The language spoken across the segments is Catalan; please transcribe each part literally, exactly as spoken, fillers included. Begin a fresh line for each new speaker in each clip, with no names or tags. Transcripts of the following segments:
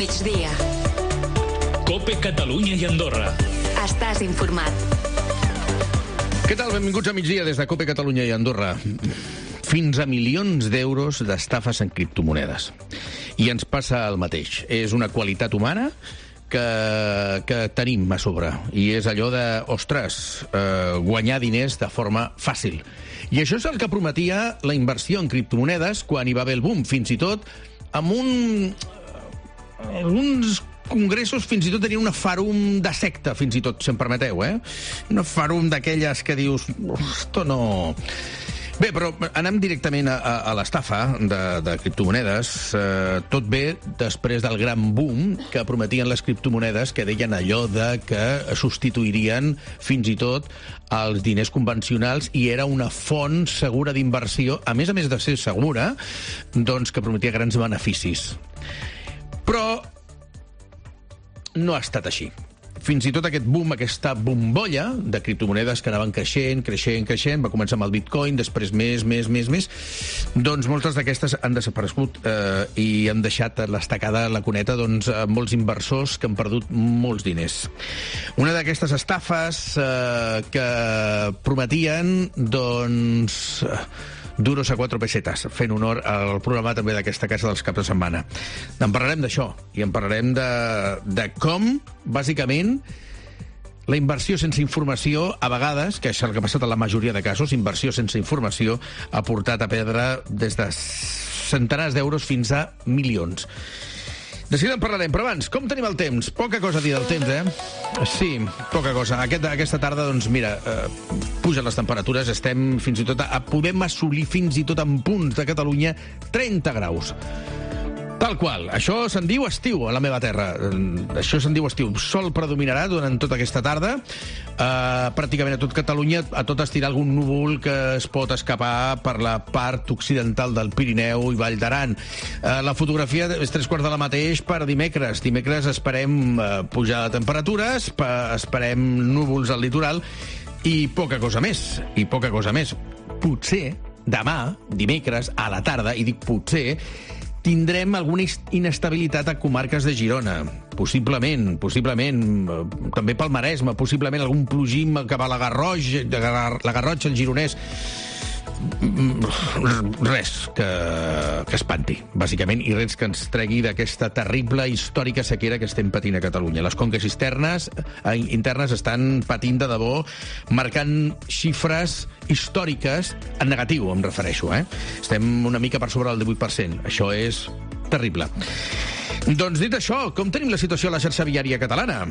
migdia.
COPE Catalunya i Andorra.
Estàs informat.
Què tal? Benvinguts a migdia des de COPE Catalunya i Andorra. Fins a milions d'euros d'estafes en criptomonedes. I ens passa el mateix. És una qualitat humana que, que tenim a sobre. I és allò de, ostres, eh, guanyar diners de forma fàcil. I això és el que prometia la inversió en criptomonedes quan hi va haver el boom. Fins i tot amb un... alguns congressos fins i tot tenien una farum de secta, fins i tot, si em permeteu, eh? Una farum d'aquelles que dius... Esto no... Bé, però anem directament a, a, a l'estafa de, de criptomonedes. Eh, tot bé després del gran boom que prometien les criptomonedes, que deien allò de que substituirien fins i tot els diners convencionals i era una font segura d'inversió, a més a més de ser segura, doncs que prometia grans beneficis. Però no ha estat així. Fins i tot aquest boom, aquesta bombolla de criptomonedes que anaven creixent, creixent, creixent, va començar amb el Bitcoin, després més, més, més, més, doncs moltes d'aquestes han desaparegut eh, i han deixat l'estacada, la cuneta, doncs, a molts inversors que han perdut molts diners. Una d'aquestes estafes eh, que prometien, doncs... duros a quatre pesetes, fent honor al programa també d'aquesta casa dels caps de setmana. En parlarem d'això, i en parlarem de, de com, bàsicament, la inversió sense informació, a vegades, que és el que ha passat en la majoria de casos, inversió sense informació ha portat a perdre des de centenars d'euros fins a milions. De seguida en parlarem, però abans, com tenim el temps? Poca cosa a dir del temps, eh? Sí, poca cosa. Aquest, aquesta tarda, doncs, mira, eh, pugen les temperatures, estem fins i tot a... podem assolir fins i tot en punts de Catalunya trenta graus. Tal qual. Això se'n diu estiu, a la meva terra. Això se'n diu estiu. Sol predominarà durant tota aquesta tarda. Uh, pràcticament a tot Catalunya, a tot estirar algun núvol que es pot escapar per la part occidental del Pirineu i Vall d'Aran. Uh, la fotografia és tres quarts de la mateix per dimecres. Dimecres esperem uh, pujar de temperatures, esperem núvols al litoral i poca cosa més. I poca cosa més. Potser demà, dimecres, a la tarda, i dic potser, tindrem alguna inestabilitat a comarques de Girona. Possiblement, possiblement, també pel Maresme, possiblement algun plogim cap a la Garrotxa, la Garrotxa, el Gironès. Res que, que espanti, bàsicament, i res que ens tregui d'aquesta terrible històrica sequera que estem patint a Catalunya. Les conques cisternes eh, internes estan patint de debò, marcant xifres històriques en negatiu, em refereixo, eh? Estem una mica per sobre del divuit per cent. Això és terrible. Doncs dit això, com tenim la situació a la xarxa viària catalana?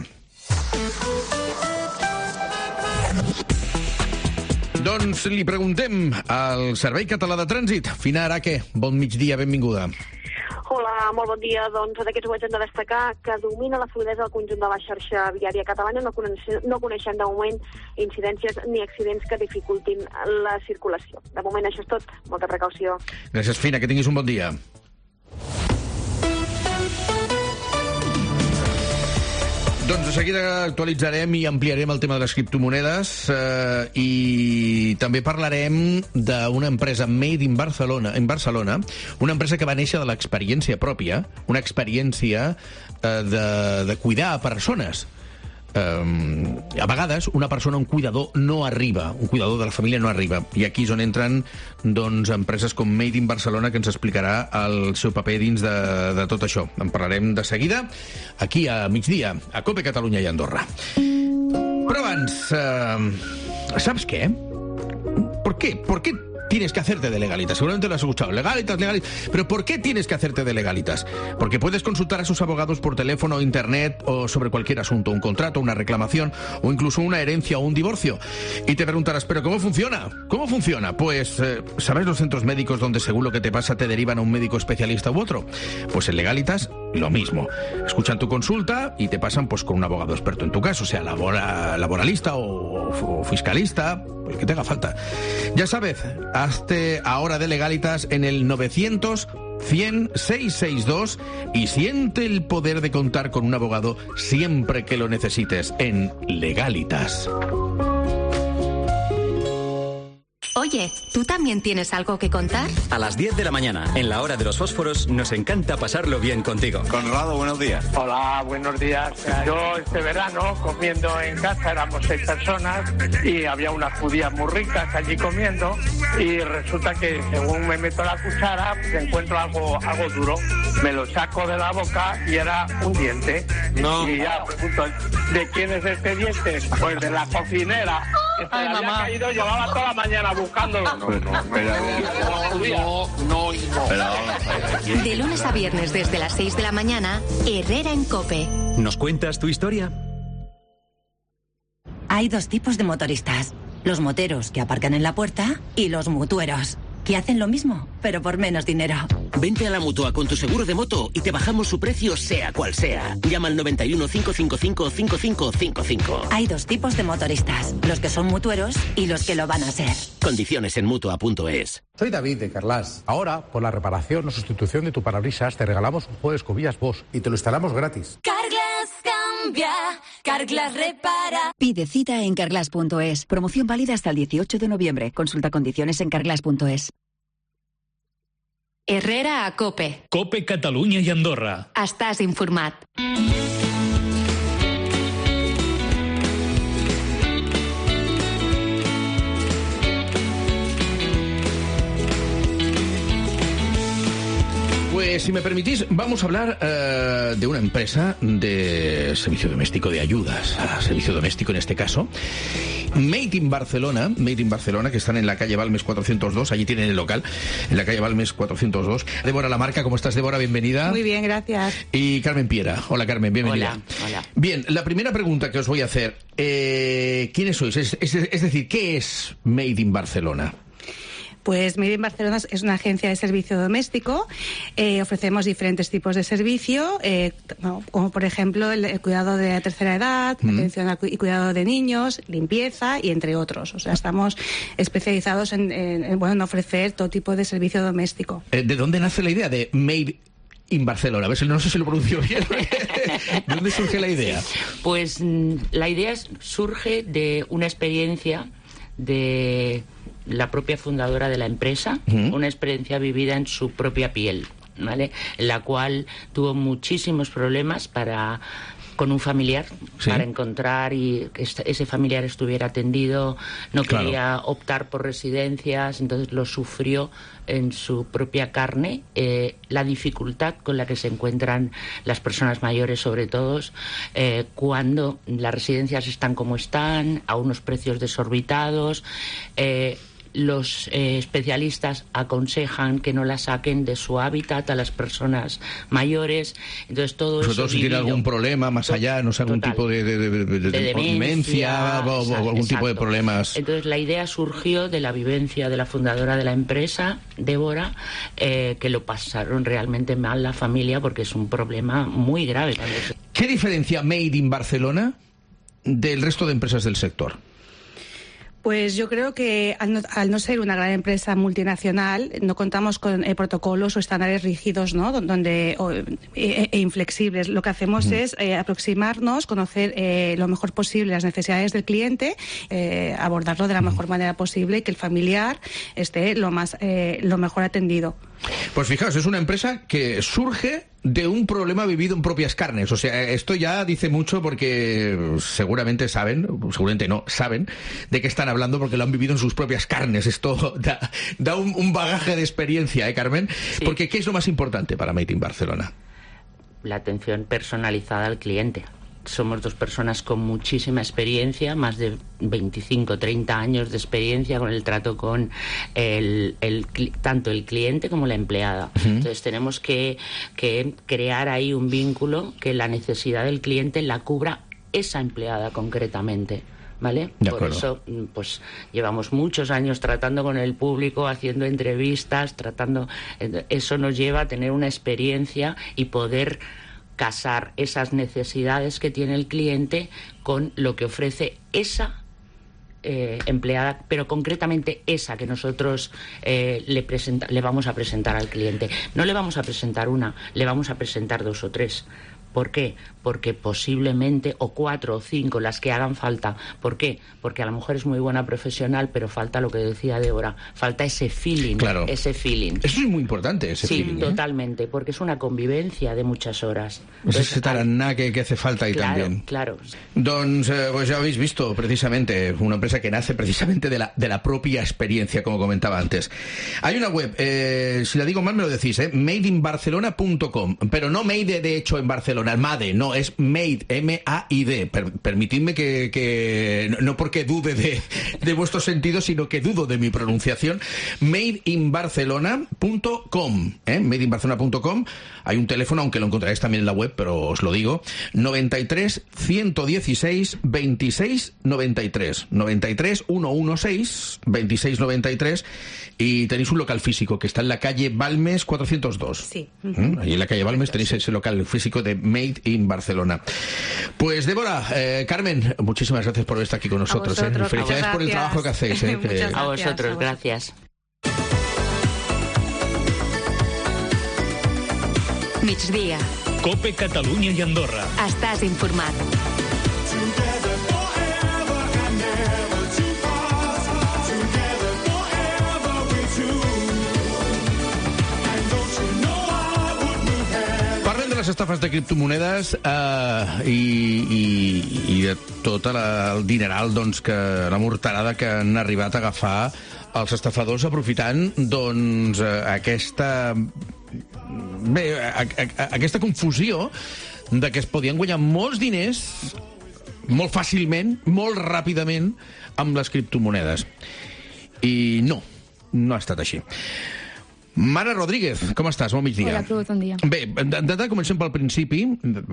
Doncs li preguntem al Servei Català de Trànsit. Fina Araque, bon migdia, benvinguda.
Hola, molt bon dia. Doncs d'aquests ho haig de destacar que domina la fluïdesa del conjunt de la xarxa viària catalana. No coneixem, no coneixem de moment incidències ni accidents que dificultin la circulació. De moment això és tot. Molta precaució.
Gràcies, Fina, que tinguis un bon dia. Doncs de seguida actualitzarem i ampliarem el tema de les criptomonedes eh, i també parlarem d'una empresa Made in Barcelona, en Barcelona, una empresa que va néixer de l'experiència pròpia, una experiència eh, de, de cuidar a persones. Um, a vegades una persona, un cuidador, no arriba, un cuidador de la família no arriba, i aquí és on entren doncs, empreses com Made in Barcelona, que ens explicarà el seu paper dins de, de tot això. En parlarem de seguida aquí a migdia, a COPE Catalunya i Andorra. Però abans, uh, ¿sabes qué? ¿Por qué? ¿Por qué tienes que hacerte de legalitas? Seguramente lo has escuchado. Legalitas, legalitas. ¿Pero por qué tienes que hacerte de legalitas? Porque puedes consultar a sus abogados por teléfono, internet o sobre cualquier asunto, un contrato, una reclamación o incluso una herencia o un divorcio. Y te preguntarás, ¿pero cómo funciona? ¿Cómo funciona? Pues, eh, ¿sabes los centros médicos donde según lo que te pasa te derivan a un médico especialista u otro? Pues en Legalitas, lo mismo. Escuchan tu consulta y te pasan pues con un abogado experto en tu caso, sea labora, laboralista o, o fiscalista, el que te haga falta. Ya sabes, hazte ahora de Legalitas en el novecientos cien seiscientos sesenta y dos y siente el poder de contar con un abogado siempre que lo necesites en Legalitas.
Oye, ¿tú también tienes algo que contar?
A las diez de la mañana, en la hora de los fósforos, nos encanta pasarlo bien contigo.
Conrado, buenos días.
Hola, buenos días. Yo este verano comiendo en casa, éramos seis personas y había unas judías muy ricas allí comiendo y resulta que según me meto la cuchara pues encuentro algo, algo duro. Me lo saco de la boca y era un diente. No. Y ya pregunto, ¿de quién es este diente? Pues de la cocinera. Que se Ay, le había mamá. caído, llevaba toda la mañana buscándolo. No, no, pero, no, no, no.
Pero, de lunes a viernes desde las seis de la mañana, Herrera en COPE.
¿Nos cuentas tu historia?
Hay dos tipos de motoristas. Los moteros que aparcan en la puerta y los mutueros, que hacen lo mismo, pero por menos dinero.
Vente a la Mutua con tu seguro de moto y te bajamos su precio sea cual sea. Llama al noventa y uno, cinco cinco cinco, cinco cinco cinco cinco.
Hay dos tipos de motoristas, los que son mutueros y los que lo van a ser.
Condiciones en Mutua punto es.
Soy David de Carglass. Ahora, por la reparación o sustitución de tu parabrisas, te regalamos un juego de escobillas Bosch y te lo instalamos gratis.
Carglass cambia, Carglass repara.
Pide cita en carglass punto es. Promoción válida hasta el dieciocho de noviembre. Consulta condiciones en carglass punto es.
Herrera a COPE.
COPE Catalunya i Andorra.
Estàs informat.
Pues si me permitís, vamos a hablar uh, de una empresa de servicio doméstico de ayudas, a servicio doméstico en este caso. Made in Barcelona, Made in Barcelona, que están en la calle Balmes cuatrocientos dos, allí tienen el local, en la calle Balmes cuatrocientos dos. Débora Lamarca, ¿cómo estás, Débora? Bienvenida.
Muy bien, gracias.
Y Carmen Piera. Hola, Carmen, bienvenida.
Hola, hola.
Bien, la primera pregunta que os voy a hacer, eh, ¿quiénes sois? Es, es, es decir, ¿qué es Made in Barcelona?
Pues Made in Barcelona es una agencia de servicio doméstico. Eh, ofrecemos diferentes tipos de servicio, eh, como por ejemplo el, el cuidado de la tercera edad, mm. atención al, y cuidado de niños, limpieza y entre otros. O sea, estamos especializados en, en, en, bueno, en ofrecer todo tipo de servicio doméstico.
Eh, ¿De dónde nace la idea de Made in Barcelona? A ver, no sé si lo pronuncio bien. ¿De dónde surge la idea?
Pues la idea surge de una experiencia de la propia fundadora de la empresa, uh-huh. una experiencia vivida en su propia piel, ¿vale? En la cual tuvo muchísimos problemas para con un familiar, ¿sí? para encontrar y que ese familiar estuviera atendido, no claro. quería optar por residencias, entonces lo sufrió en su propia carne, eh, la dificultad con la que se encuentran las personas mayores, sobre todo, eh, cuando las residencias están como están, a unos precios desorbitados, eh, los eh, especialistas aconsejan que no la saquen de su hábitat a las personas mayores. Entonces todo
Sobre
eso
todo si tiene algún problema más allá, no sé, algún total, tipo de, de, de, de, de, de demencia, demencia o, o algún exacto. tipo de problemas.
Entonces la idea surgió de la vivencia de la fundadora de la empresa, Débora, eh, que lo pasaron realmente mal la familia porque es un problema muy grave.
¿Qué diferencia Made in Barcelona del resto de empresas del sector?
Pues yo creo que al no, al no ser una gran empresa multinacional, no contamos con eh, protocolos o estándares rígidos, ¿no? Donde o, e, e inflexibles. Lo que hacemos uh-huh. es eh, aproximarnos, conocer eh, lo mejor posible las necesidades del cliente, eh, abordarlo de la uh-huh. mejor manera posible y que el familiar esté lo más eh, lo mejor atendido.
Pues fijaos, es una empresa que surge de un problema vivido en propias carnes. O sea, esto ya dice mucho porque seguramente saben, seguramente no, saben de qué están hablando porque lo han vivido en sus propias carnes. Esto da, da un, un bagaje de experiencia, ¿eh, Carmen? Sí. Porque ¿qué es lo más importante para Made in Barcelona?
La atención personalizada al cliente. Somos dos personas con muchísima experiencia, más de veinticinco, treinta años de experiencia con el trato con el, el, tanto el cliente como la empleada. Uh-huh. Entonces tenemos que, que crear ahí un vínculo que la necesidad del cliente la cubra esa empleada concretamente. ¿Vale? Por eso, pues llevamos muchos años tratando con el público, haciendo entrevistas, tratando. Eso nos lleva a tener una experiencia y poder casar esas necesidades que tiene el cliente con lo que ofrece esa eh, empleada, pero concretamente esa que nosotros eh, le, presenta, le vamos a presentar al cliente. No le vamos a presentar una, le vamos a presentar dos o tres, ¿Por qué? Porque posiblemente, o cuatro o cinco, las que hagan falta. ¿Por qué? Porque a lo mejor es muy buena profesional, pero falta lo que decía Débora, falta ese feeling,
claro.
ese feeling.
Eso es muy importante, ese
sí,
feeling.
Sí, totalmente, ¿eh? Porque es una convivencia de muchas horas.
Pues ese tarannà que, que hace falta ahí
claro,
también.
Claro,
Doncs, eh, pues ya habéis visto, precisamente, una empresa que nace precisamente de la, de la propia experiencia, como comentaba antes. Hay una web, eh, si la digo mal me lo decís, eh, made in barcelona punto com, pero no made de hecho en Barcelona, MADE, no, es made, M A I D. Per, permitidme que, que, no porque dude de, de vuestros sentidos, sino que dudo de mi pronunciación, made in barcelona punto com, ¿eh? made in barcelona punto com. Hay un teléfono, aunque lo encontraréis también en la web, pero os lo digo, noventa y tres, ciento dieciséis, veintiséis, noventa y tres, noventa y tres, ciento dieciséis, veintiséis, noventa y tres, y tenéis un local físico que está en la calle Balmes cuatrocientos dos.
Sí.
¿Mm? Ahí en la calle Balmes tenéis ese local físico de Made in Barcelona. Pues Débora, eh, Carmen, muchísimas gracias por estar aquí con nosotros.
A vosotros,
eh. Felicidades por el trabajo que hacéis. Eh, que...
A vosotros, gracias.
Migdia.
Cope Catalunya i Andorra.
Estàs informat.
Parlem de les estafes de criptomonedes eh, i, i, i de tot la, el dineral, doncs, que la morterada que han arribat a agafar els estafadors aprofitant, doncs, aquesta... Bé, a, a, a, aquesta confusió de que es podien guanyar molts diners molt fàcilment, molt ràpidament amb les criptomonedes. I no, no ha estat així. Mara Rodríguez, com estàs? Bon migdia.
Hola, Cruz, bon dia.
Bé, d'entrada comencem pel principi,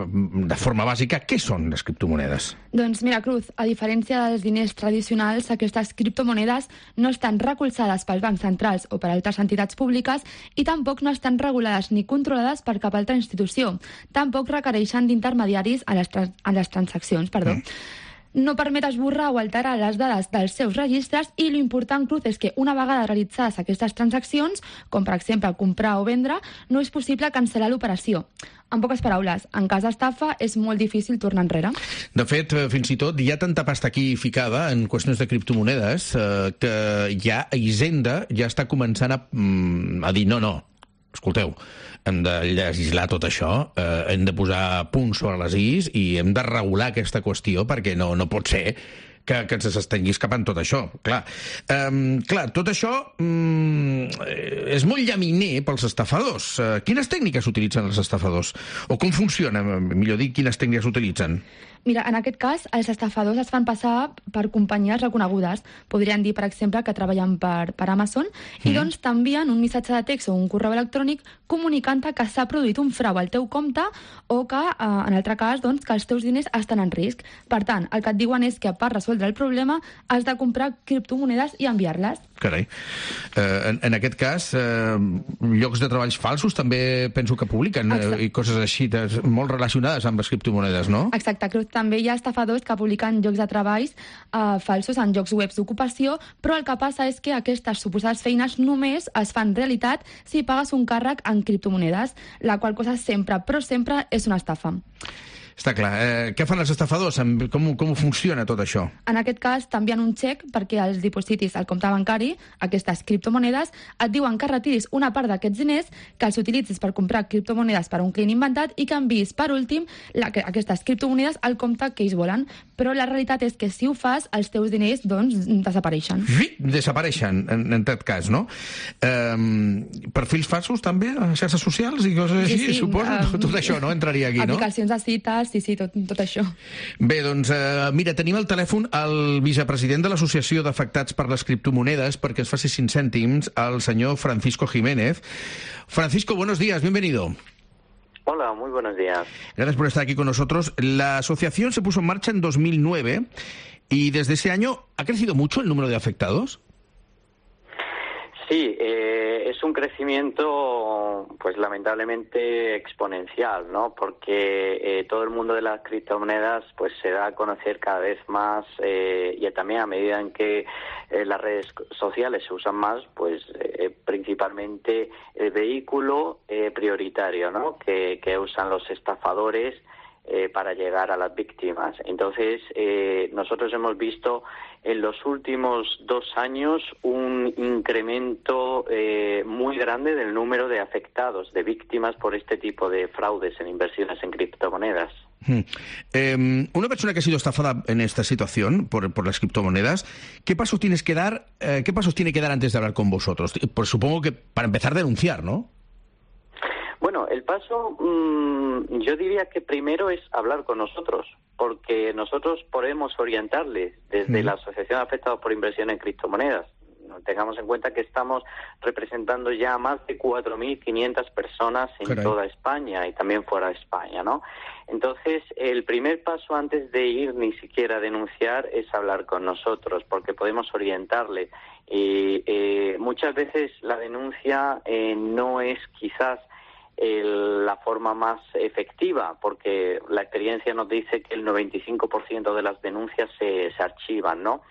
de forma bàsica. Què són les criptomonedes?
Doncs mira, Cruz, a diferència dels diners tradicionals, aquestes criptomonedes no estan recolzades pels bancs centrals o per altres entitats públiques i tampoc no estan regulades ni controlades per cap altra institució. Tampoc requereixen d'intermediaris a les, tra a les transaccions, perdó. Mm. No permet esborrar o alterar les dades dels seus registres i l'important, Cruz, és que una vegada realitzades aquestes transaccions, com per exemple comprar o vendre, no és possible cancel·lar l'operació. En poques paraules, en cas d'estafa és molt difícil tornar enrere.
De fet, fins i tot hi ha tanta pasta aquí ficada en qüestions de criptomonedes eh, que ja Hisenda ja està començant a, mm, a dir no, no, escolteu, hem de legislar tot això, eh, hem de posar punts sobre les is i hem de regular aquesta qüestió perquè no, no pot ser que, que ens s'estengui escapant tot això. Clar, um, clar tot això um, és molt llaminer pels estafadors. Uh, quines tècniques utilitzen els estafadors? O com funciona, millor dir, quines tècniques utilitzen?
Mira, en aquest cas, els estafadors es fan passar per companyies reconegudes. Podrien dir, per exemple, que treballen per, per Amazon mm. i doncs t'envien un missatge de text o un correu electrònic comunicant-te que s'ha produït un frau al teu compte o que, eh, en altre cas, doncs, que els teus diners estan en risc. Per tant, el que et diuen és que per resoldre el problema has de comprar criptomonedes i enviar-les.
Carai. Eh, en, en aquest cas, eh, llocs de treballs falsos també penso que publiquen eh, i coses així de, molt relacionades amb les criptomonedes, no?
Exacte, Cruz. També hi ha estafadors que publiquen llocs de treballs eh, falsos en llocs webs d'ocupació, però el que passa és que aquestes suposades feines només es fan realitat si pagues un càrrec en criptomonedes, la qual cosa sempre, però sempre és una estafa.
Està clar. Eh, què fan els estafadors? Com, com funciona tot això?
En aquest cas, t'envien un xec perquè els dipositis al compte bancari, aquestes criptomonedes, et diuen que retiris una part d'aquests diners, que els utilitzis per comprar criptomonedes per a un client inventat i que enviïs, per últim, la, aquestes criptomonedes al compte que ells volen. Però la realitat és que si ho fas, els teus diners, doncs, desapareixen.
Sí, desapareixen, en, en tot cas, no? Um, perfils falsos, també, a xarxes socials i coses així, sí, sí, suposo? Um, tot això, no? Entraria aquí, no?
Aplicacions de cites, sí, sí, tot, tot això.
Bé, doncs, eh, mira, tenim al telèfon el vicepresident de l'Associació d'Afectats per les Criptomonedes perquè es faci cinc cèntims, el senyor Francisco Jiménez. Francisco, buenos días, bienvenido.
Hola, muy buenos días.
Gracias por estar aquí con nosotros. La asociación se puso en marcha en dos mil nueve y desde ese año, ¿ha crecido mucho el número de afectados?
Sí, eh, es un crecimiento, pues lamentablemente exponencial, ¿no? Porque eh, todo el mundo de las criptomonedas, pues se da a conocer cada vez más eh, y también a medida en que eh, las redes sociales se usan más, pues eh, principalmente el vehículo eh, prioritario, ¿no? Que, que usan los estafadores eh, para llegar a las víctimas. Entonces, eh, nosotros hemos visto en los últimos dos años un incremento eh, muy grande del número de afectados, de víctimas por este tipo de fraudes en inversiones en criptomonedas.
Hmm. Eh, una persona que ha sido estafada en esta situación por, por las criptomonedas, ¿qué pasos tienes que dar? Eh, ¿Qué pasos tiene que dar antes de hablar con vosotros? Pues supongo que para empezar a denunciar, ¿no?
Bueno, el paso, mmm, yo diría que primero es hablar con nosotros, porque nosotros podemos orientarles desde mm. la Asociación de Afectados por Inversión en Criptomonedas. Tengamos en cuenta que estamos representando ya a más de cuatro mil quinientas personas en Caray. toda España y también fuera de España, ¿no? Entonces, el primer paso antes de ir ni siquiera a denunciar es hablar con nosotros, porque podemos orientarles. Y eh, muchas veces la denuncia eh, no es quizás El, la forma más efectiva, porque la experiencia nos dice que el noventa y cinco por ciento de las denuncias se, se archivan, ¿no?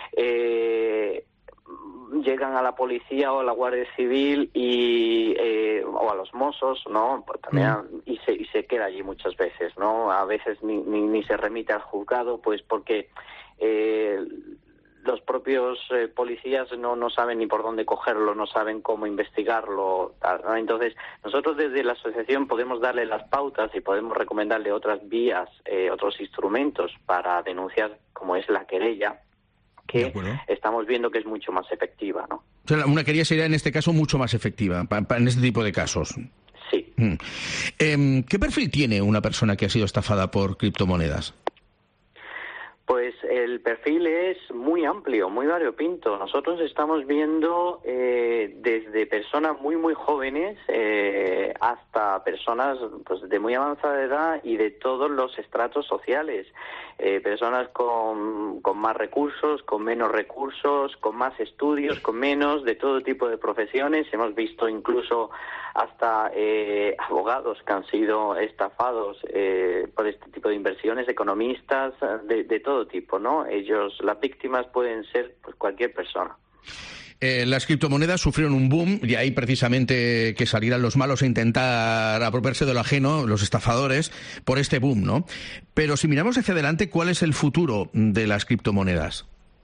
Eh, llegan a la policía o a la Guardia Civil y eh, o a los Mossos, ¿no? Pues también, mm. y, se, y se queda allí muchas veces, ¿no? A veces ni, ni, ni se remite al juzgado, pues porque eh, los propios eh, policías no, no saben ni por dónde cogerlo, no saben cómo investigarlo, tal, ¿no? Entonces, nosotros desde la asociación podemos darle las pautas y podemos recomendarle otras vías, eh, otros instrumentos para denunciar, como es la querella, que estamos viendo que es mucho más efectiva, ¿no?
O sea, una querella sería en este caso mucho más efectiva, pa, pa, en este tipo de casos.
Sí.
Mm. Eh, ¿Qué perfil tiene una persona que ha sido estafada por criptomonedas?
Pues el perfil es muy amplio, muy variopinto. Nosotros estamos viendo eh, desde personas muy, muy jóvenes eh, hasta personas pues, de muy avanzada edad y de todos los estratos sociales. Eh, personas con, con más recursos, con menos recursos, con más estudios, con menos, de todo tipo de profesiones. Hemos visto incluso hasta eh, abogados que han sido estafados eh, por este tipo de inversiones, economistas, de, de todo tipo, ¿no? Ellos, las víctimas pueden ser pues, cualquier persona.
Eh, las criptomonedas sufrieron un boom, y ahí precisamente que salieran los malos a intentar apropiarse de lo ajeno, los estafadores, por este boom, ¿no? Pero si miramos hacia adelante, ¿cuál es el futuro de las criptomonedas?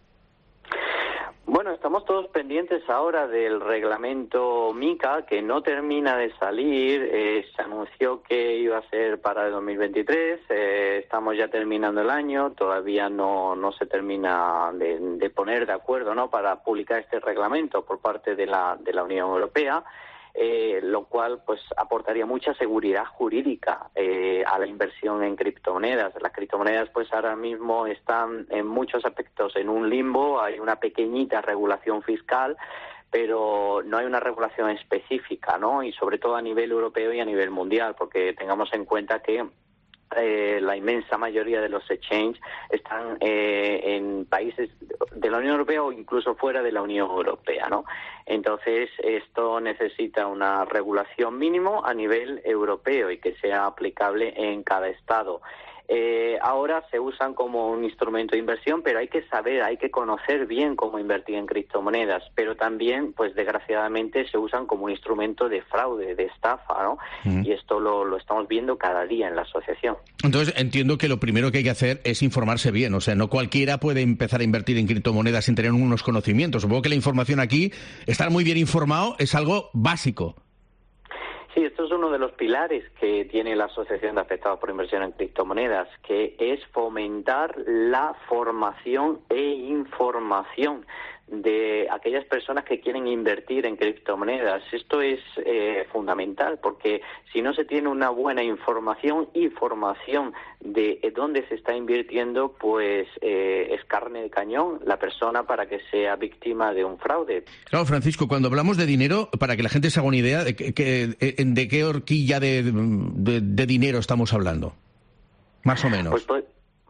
Bueno, estamos todos pendientes ahora del reglamento MiCA, que no termina de salir. Eh, se anunció que iba a ser para el dos mil veintitrés. Eh, estamos ya terminando el año. Todavía no, no se termina de, de poner de acuerdo, ¿no?, para publicar este reglamento por parte de la, de la Unión Europea. Eh, lo cual pues aportaría mucha seguridad jurídica eh, a la inversión en criptomonedas. Las criptomonedas pues ahora mismo están en muchos aspectos en un limbo, hay una pequeñita regulación fiscal, pero no hay una regulación específica, ¿no? Y sobre todo a nivel europeo y a nivel mundial, porque tengamos en cuenta que Eh, la inmensa mayoría de los exchanges están eh, en países de la Unión Europea o incluso fuera de la Unión Europea, ¿no? Entonces, esto necesita una regulación mínimo a nivel europeo y que sea aplicable en cada estado. Eh, ahora se usan como un instrumento de inversión, pero hay que saber, hay que conocer bien cómo invertir en criptomonedas, pero también, pues desgraciadamente, se usan como un instrumento de fraude, de estafa, ¿no? Mm. Y esto lo, lo estamos viendo cada día en la asociación.
Entonces, entiendo que lo primero que hay que hacer es informarse bien, o sea, no cualquiera puede empezar a invertir en criptomonedas sin tener unos conocimientos. Supongo que la información aquí, estar muy bien informado, es algo básico.
Sí, esto es uno de los pilares que tiene la Asociación de Afectados por Inversión en Criptomonedas, que es fomentar la formación e información de aquellas personas que quieren invertir en criptomonedas. Esto es eh, fundamental, porque si no se tiene una buena información y formación de dónde se está invirtiendo, pues eh, es carne de cañón la persona para que sea víctima de un fraude.
Claro, Francisco, cuando hablamos de dinero, para que la gente se haga una idea, ¿de, que, de qué horquilla de, de, de dinero estamos hablando? Más o menos.
Pues, pues, pues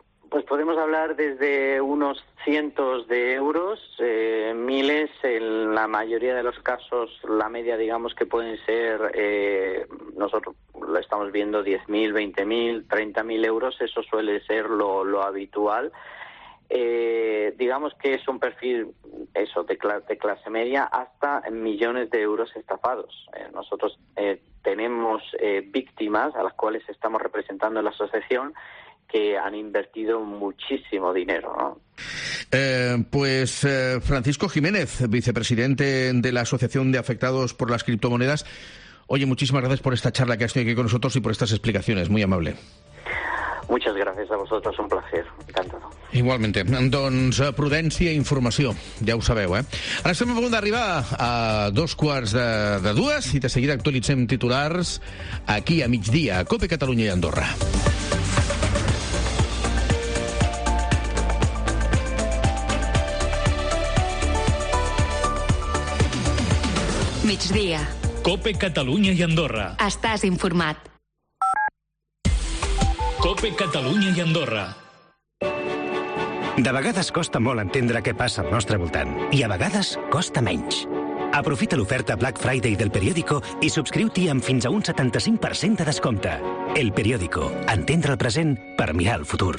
podemos hablar desde unos cientos de euros, eh, miles, en la mayoría de los casos, la media, digamos, que pueden ser, eh, nosotros lo estamos viendo, diez mil, veinte mil, treinta mil euros, eso suele ser lo, lo habitual. Eh, digamos que es un perfil, eso, de, cl- de clase media hasta millones de euros estafados. Eh, nosotros eh, tenemos eh, víctimas a las cuales estamos representando en la asociación que han invertido muchísimo dinero, ¿no?
Eh, pues eh, Francisco Jiménez, vicepresidente de la Asociación de Afectados por las Criptomonedas. Oye, muchísimas gracias por esta charla que has tenido aquí con nosotros y por estas explicaciones. Muy amable.
Muchas gracias a vosotros, un placer, encantado.
Igualmente. Doncs prudència i informació, ja ho sabeu, eh? Ara estem a punt d'arribar a dos quarts de, de dues i de seguida actualitzem titulars aquí a migdia, a COPE Catalunya i Andorra.
Migdia.
COPE Catalunya i Andorra.
Estàs informat.
COPE Catalunya i Andorra.
De vegades costa molt entendre què passa al nostre voltant i a vegades costa menys. Aprofita l'oferta Black Friday del Periódico i subscriu-t'hi amb fins a un setanta-cinc per cent de descompte. El Periódico. Entendre el present per mirar el futur.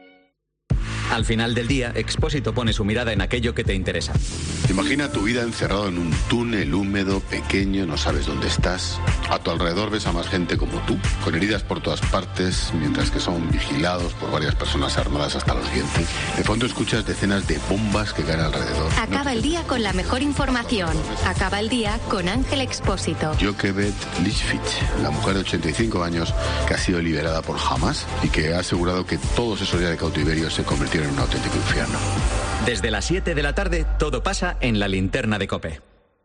Al final del día, Expósito pone su mirada en aquello que te interesa.
Imagina tu vida encerrado en un túnel húmedo, pequeño, no sabes dónde estás. A tu alrededor ves a más gente como tú, con heridas por todas partes, mientras que son vigilados por varias personas armadas hasta los dientes. De fondo escuchas decenas de bombas que caen alrededor.
Acaba el día con la mejor información. Acaba el día con Ángel Expósito.
Joquebed Lichfich, la mujer de ochenta y cinco años que ha sido liberada por Hamas y que ha asegurado que todos esos días de cautiverio se convirtieron en un auténtico infierno.
Desde las siete de la tarde, todo pasa en la linterna de COPE.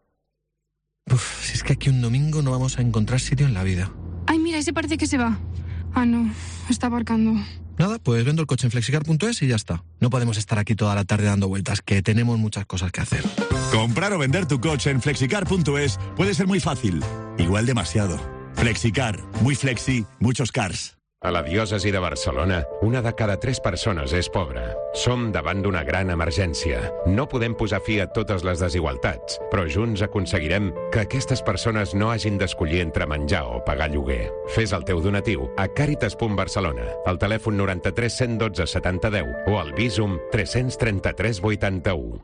Uf, si es que aquí un domingo no vamos a encontrar sitio en la vida.
Ay, mira, ese parece que se va. Ah, no, está aparcando.
Nada, pues vendo el coche en flexicar punto es y ya está. No podemos estar aquí toda la tarde dando vueltas, que tenemos muchas cosas que hacer.
Comprar o vender tu coche en flexicar punto es puede ser muy fácil, igual demasiado. Flexicar, muy flexi, muchos cars.
A la diòcesi de Barcelona, una de cada tres persones és pobra. Som davant d'una gran emergència. No podem posar fi a totes les desigualtats, però junts aconseguirem que aquestes persones no hagin d'escollir entre menjar o pagar lloguer. Fes el teu donatiu a Càritas punt Barcelona, al telèfon noranta-tres cent dotze setanta deu o al Bizum tres trenta-tres vuitanta-u.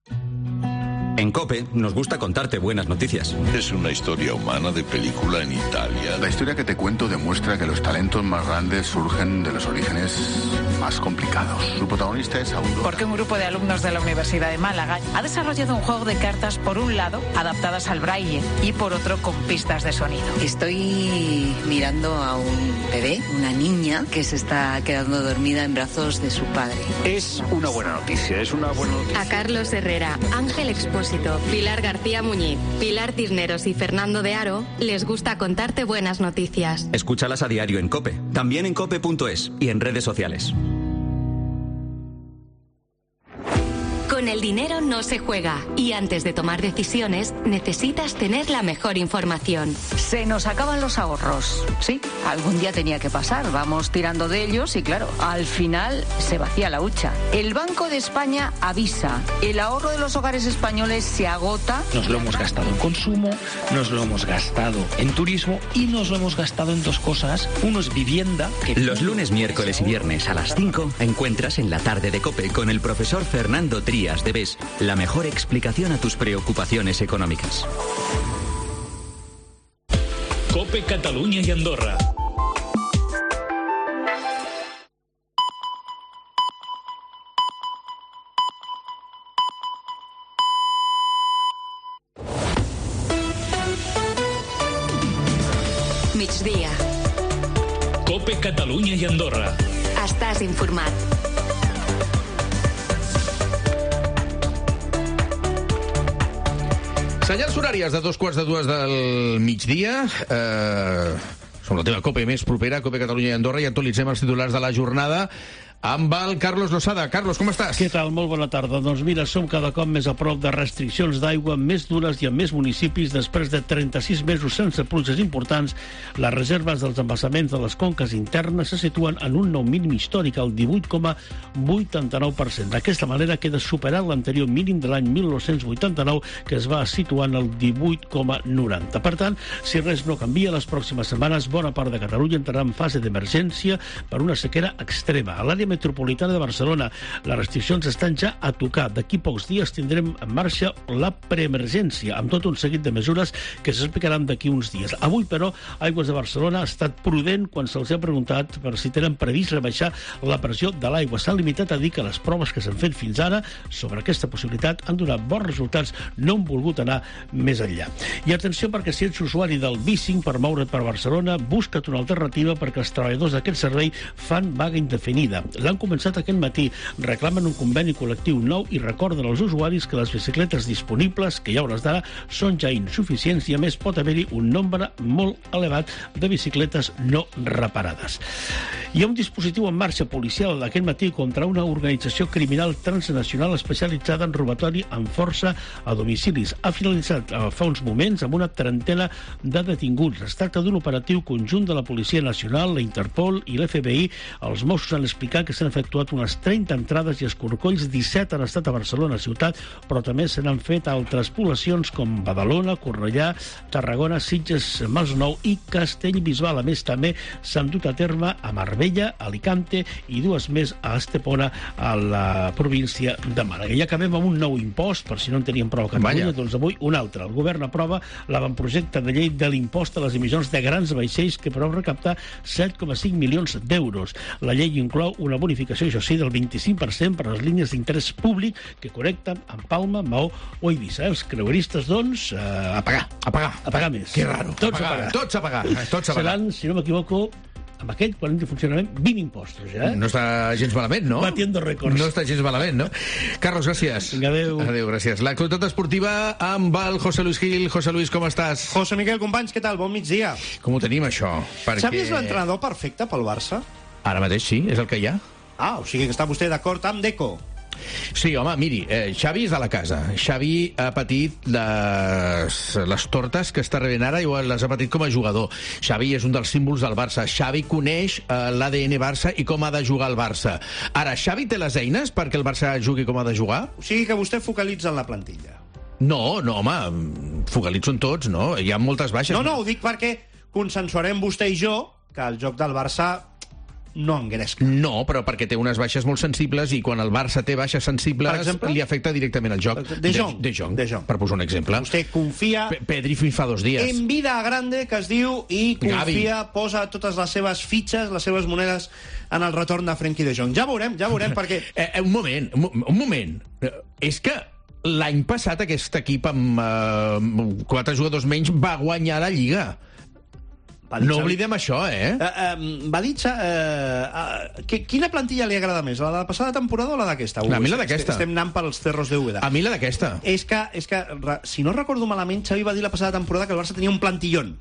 En COPE nos gusta contarte buenas noticias.
Es una historia humana de película en Italia.
La historia que te cuento demuestra que los talentos más grandes surgen de los orígenes más complicados. Su protagonista es Aurora.
Porque un grupo de alumnos de la Universidad de Málaga ha desarrollado un juego de cartas, por un lado, adaptadas al braille y por otro, con pistas de sonido.
Estoy mirando a un bebé, una niña, que se está quedando dormida en brazos de su padre.
Es una buena noticia, es una buena noticia.
A Carlos Herrera, Ángel Expósito, Pilar García Muñiz, Pilar Cisneros y Fernando de Aro les gusta contarte buenas noticias.
Escúchalas a diario en COPE, también en cope punto es y en redes sociales.
Con el dinero no se juega y antes de tomar decisiones necesitas tener la mejor información.
Se nos acaban los ahorros. Sí, algún día tenía que pasar. Vamos tirando de ellos y claro, al final se vacía la hucha. El Banco de España avisa. El ahorro de los hogares españoles se agota.
Nos lo hemos gastado en consumo, nos lo hemos gastado en turismo y nos lo hemos gastado en dos cosas. Uno es vivienda. Que...
Los lunes, miércoles y viernes a las cinco encuentras en la tarde de COPE con el profesor Fernando Trías de B E S la mejor explicación a tus preocupaciones económicas.
COPE Catalunya i Andorra.
Migdia.
COPE Catalunya i Andorra.
Estàs informat.
Senyals horàries de dos quarts de dues del migdia. Eh, som la teva COPE més propera, COPE Catalunya i Andorra, i actualitzem els titulars de la jornada amb el Carlos Losada. Carlos, com estàs?
Què tal? Molt bona tarda. Doncs mira, som cada cop més a prop de restriccions d'aigua més dures i en més municipis. Després de trenta-sis mesos sense pluges importants, les reserves dels embassaments de les conques internes se situen en un nou mínim històric, el divuit coma vuitanta-nou per cent. D'aquesta manera queda superat l'anterior mínim de l'any mil nou-cents vuitanta-nou, que es va situar en el divuit coma noranta. Per tant, si res no canvia, les pròximes setmanes bona part de Catalunya entrarà en fase d'emergència per una sequera extrema. A l'àrea metropolitana de Barcelona, les restriccions estan ja a tocar. D'aquí pocs dies tindrem en marxa la preemergència, amb tot un seguit de mesures que s'explicaran d'aquí uns dies. Avui, però, Aigües de Barcelona ha estat prudent quan se'ls ha preguntat per si tenen previst rebaixar la pressió de l'aigua. S'han limitat a dir que les proves que s'han fet fins ara sobre aquesta possibilitat han donat bons resultats, no han volgut anar més enllà. I atenció, perquè si ets usuari del B cinc per moure't per Barcelona, busca't una alternativa perquè els treballadors d'aquest servei fan vaga indefinida. L'han començat aquest matí, reclamen un conveni col·lectiu nou i recorden als usuaris que les bicicletes disponibles, que hi ha hores d'ara, són ja insuficients i a més pot haver-hi un nombre molt elevat de bicicletes no reparades. Hi ha un dispositiu en marxa policial d'aquest matí contra una organització criminal transnacional especialitzada en robatori amb força a domicilis. Ha finalitzat eh, fa uns moments amb una trentena de detinguts. Es tracta d'un operatiu conjunt de la Policia Nacional, la Interpol i l'F B I. Els Mossos han explicat que s'han efectuat unes trenta entrades i escorcolls, disset han estat a Barcelona ciutat, però també se n'han fet altres poblacions com Badalona, Cornellà, Tarragona, Sitges, Masnou i Castellbisbal. A més, també s'han dut a terme a Marbella, Alicante i dues més a Estepona, a la província de Màlaga. I acabem amb un nou impost, per si no en teníem prou a Catalunya, doncs avui un altre. El govern aprova l'avantprojecte de llei de l'impost a les emissions de grans vaixells que preveu recaptar set coma cinc milions d'euros. La llei inclou una bonificació, això sí, del vint-i-cinc per cent per a les línies d'interès públic que connecten amb Palma, Maó o Eivissa. Els creueristes, doncs, eh, a pagar.
A pagar.
A pagar més.
Que raro.
Tots
a pagar.
a pagar.
Tots a pagar. Tots a pagar.
Seran, si no m'equivoco, amb aquest, quan entri en funcionament, vint impostos, ja. Eh?
No està gens malament, no?
Batiendo rècords.
No està gens malament, no? Carlos, gràcies.
Adéu.
Adéu, gràcies. L'actualitat esportiva amb el José Luis Gil. José Luis, com estàs?
José Miguel, companys, què tal? Bon migdia.
Com ho tenim, això? Perquè...
Xavi és l'entrenador perfecte pel Barça?
Ara mateix sí, és el que hi ha.
Ah, o sigui que està vostè d'acord amb Deco.
Sí, home, miri, eh, Xavi és de la casa. Xavi ha patit les, les tortes que està rebent ara i les ha patit com a jugador. Xavi és un dels símbols del Barça. Xavi coneix eh, l'A D N Barça i com ha de jugar el Barça. Ara, Xavi té les eines perquè el Barça jugui com ha de jugar?
O sigui que vostè focalitza en la plantilla.
No, no, home, focalitzo en tots, no? Hi ha moltes baixes.
No, no, ho dic perquè consensuarem vostè i jo que el joc del Barça no engresca.
No, però perquè té unes baixes molt sensibles i quan el Barça té baixes sensibles li afecta directament el joc.
De Jong.
De, de Jong, de Jong, per posar un exemple.
Vostè confia...
P Pedri fins fa dos dies.
En vida grande, que es diu, i confia, Gavi. Posa totes les seves fitxes, les seves monedes en el retorn de Frenkie de Jong. Ja veurem, ja veurem, perquè...
Eh, un moment, un, un moment. És que l'any passat aquest equip amb eh, quatre jugadors menys va guanyar la Lliga. No oblidem això, eh?
Uh, uh, va dir, uh, uh, que, quina plantilla li agrada més? La de la passada temporada o la d'aquesta?
A mi la d'aquesta.
Estem anant pels cerros de Úbeda.
A mi la d'aquesta.
És que, és que, si no recordo malament, Xavi va dir la passada temporada que el Barça tenia un plantillón.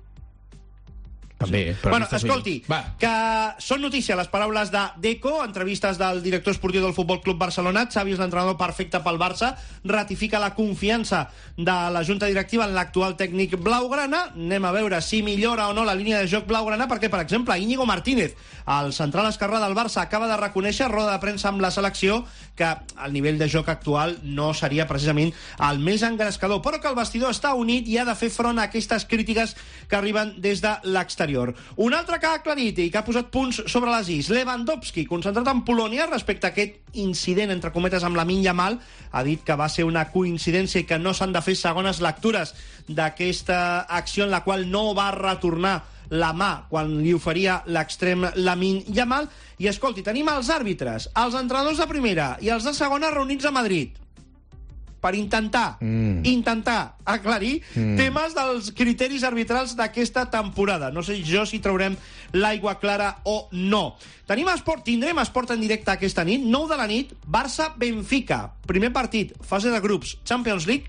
També, però
bueno, escolti, que són notícia les paraules de Deco, entrevistes del director esportiu del Futbol Club Barcelona. Xavi és l'entrenador perfecte pel Barça, ratifica la confiança de la junta directiva en l'actual tècnic blaugrana. Anem a veure si millora o no la línia de joc blaugrana, perquè, per exemple, Íñigo Martínez, el central esquerrà del Barça, acaba de reconèixer a roda de premsa amb la selecció que el nivell de joc actual no seria precisament el més engrescador, però que el vestidor està unit i ha de fer front a aquestes crítiques que arriben des de l'exterior. Un altre que ha aclarit i que ha posat punts sobre les is, Lewandowski, concentrat en Polònia respecte a aquest incident, entre cometes, amb Lamine Yamal, ha dit que va ser una coincidència i que no s'han de fer segones lectures d'aquesta acció en la qual no va retornar la mà quan li oferia l'extrem Lamine Yamal. I escolti, tenim els àrbitres, els entrenadors de primera i els de segona reunits a Madrid per intentar, mm. intentar aclarir mm. temes dels criteris arbitrals d'aquesta temporada. No sé jo si traurem l'aigua clara o no. Tenim esport, tindrem esport en directe aquesta nit, nou de la nit, Barça-Benfica. Primer partit, fase de grups, Champions League,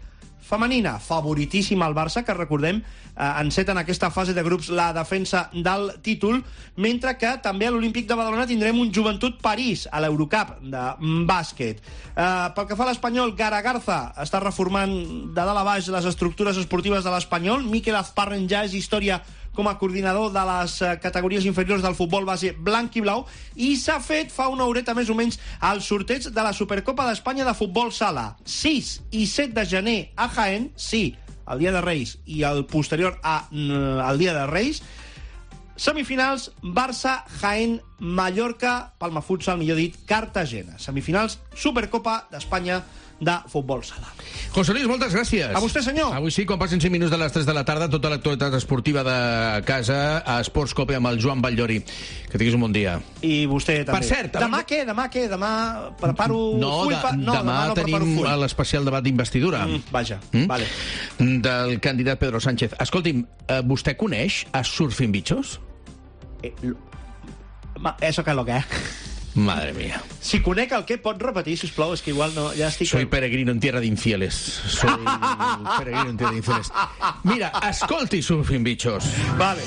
femenina, favoritíssima al Barça, que recordem, eh, enceta en aquesta fase de grups la defensa del títol, mentre que també a l'Olímpic de Badalona tindrem un Joventut París a l'Eurocup de bàsquet. Eh, pel que fa a l'Espanyol, Garagarza està reformant de dalt a baix les estructures esportives de l'Espanyol. Miquel Azparren ja és història com a coordinador de les categories inferiors del futbol base blanc i blau, i s'ha fet fa una horeta més o menys el sorteig de la Supercopa d'Espanya de futbol sala. sis i set de gener a Jaén, sí, el dia de Reis i el posterior a, al dia de Reis. Semifinals, Barça, Jaén, Mallorca, Palma Futsal, millor dit, Cartagena. Semifinals, Supercopa d'Espanya de futbol sala.
José Luis, moltes gràcies.
A vostè, senyor.
Avui sí, quan passin cinc minuts de les tres de la tarda, tota l'actualitat esportiva de casa a Esports Cope amb el Joan Batllori. Que tinguis un bon dia.
I vostè també.
Per cert...
Demà què? Demà què? Demà preparo...
No,
full
de,
pa... no
demà,
demà no
tenim l'especial debat d'investidura.
Mm, vaja,
mm?
vale.
Del candidat Pedro Sánchez. Escolti'm, eh, vostè coneix a Surfing Bichos?
Eh, ma, eso que es lo que es.
Madre mía.
Si conec el què, pot repetir, sisplau, és que igual no, ja estic...
Soy peregrino en tierra de infieles. Soy peregrino en tierra de infieles. Mira, escolti Surfing Bichos.
Vale.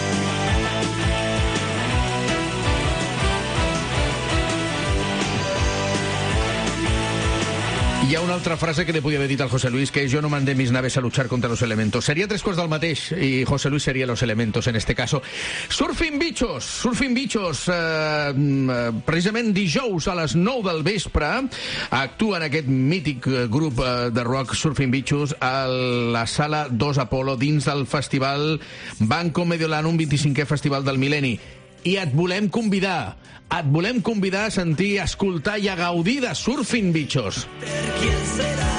Hi ha una altra frase que le podía haber dit al José Luis, que es: yo no mandé mis naves a luchar contra los elementos. Sería tres quarts del mateix, i José Luis sería los elementos en este caso. Surfing Bichos, Surfing Bichos, eh, precisament dijous a les nou del vespre actuen aquest mític grup de rock Surfing Bichos a la sala dos Apolo dins del festival Banco Mediolanum, vint-i-cinquè Festival del Mil·lenni. I et volem convidar, et volem convidar a sentir, a escoltar i a gaudir de Surfing Bichos.
¿Quién será?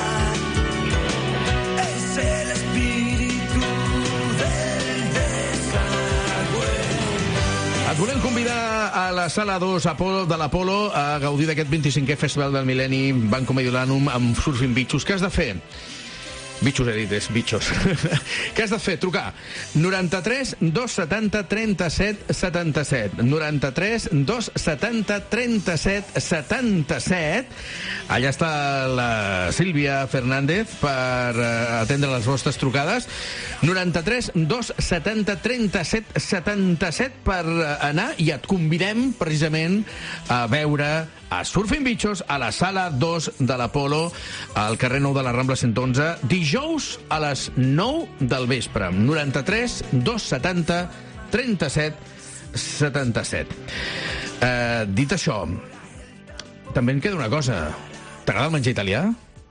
Es el espíritu del desagüe.
Et volem convidar a la sala dos Apolo, de l'Apolo a gaudir d'aquest vint-i-cinquè Festival del Mil·lenni Banco Mediolanum amb Surfing Bichos. Què has de fer? Bitxos he dit, és bitxos. Què has de fer? Trucar. noranta-tres dos setanta trenta-set setanta-set. noranta-tres dos setanta trenta-set setanta-set. Allà està la Sílvia Fernández per atendre les vostres trucades. noranta-tres dos setanta trenta-set setanta-set per anar, i et convidem precisament a veure a Surfing Bichos a la sala dos de l'Apolo al carrer nou de la Rambla cent onze, dijous a les nou del vespre. noranta-tres dos setanta trenta-set setanta-set. Eh, dit això, també en queda una cosa. T'agrada el menjar italià?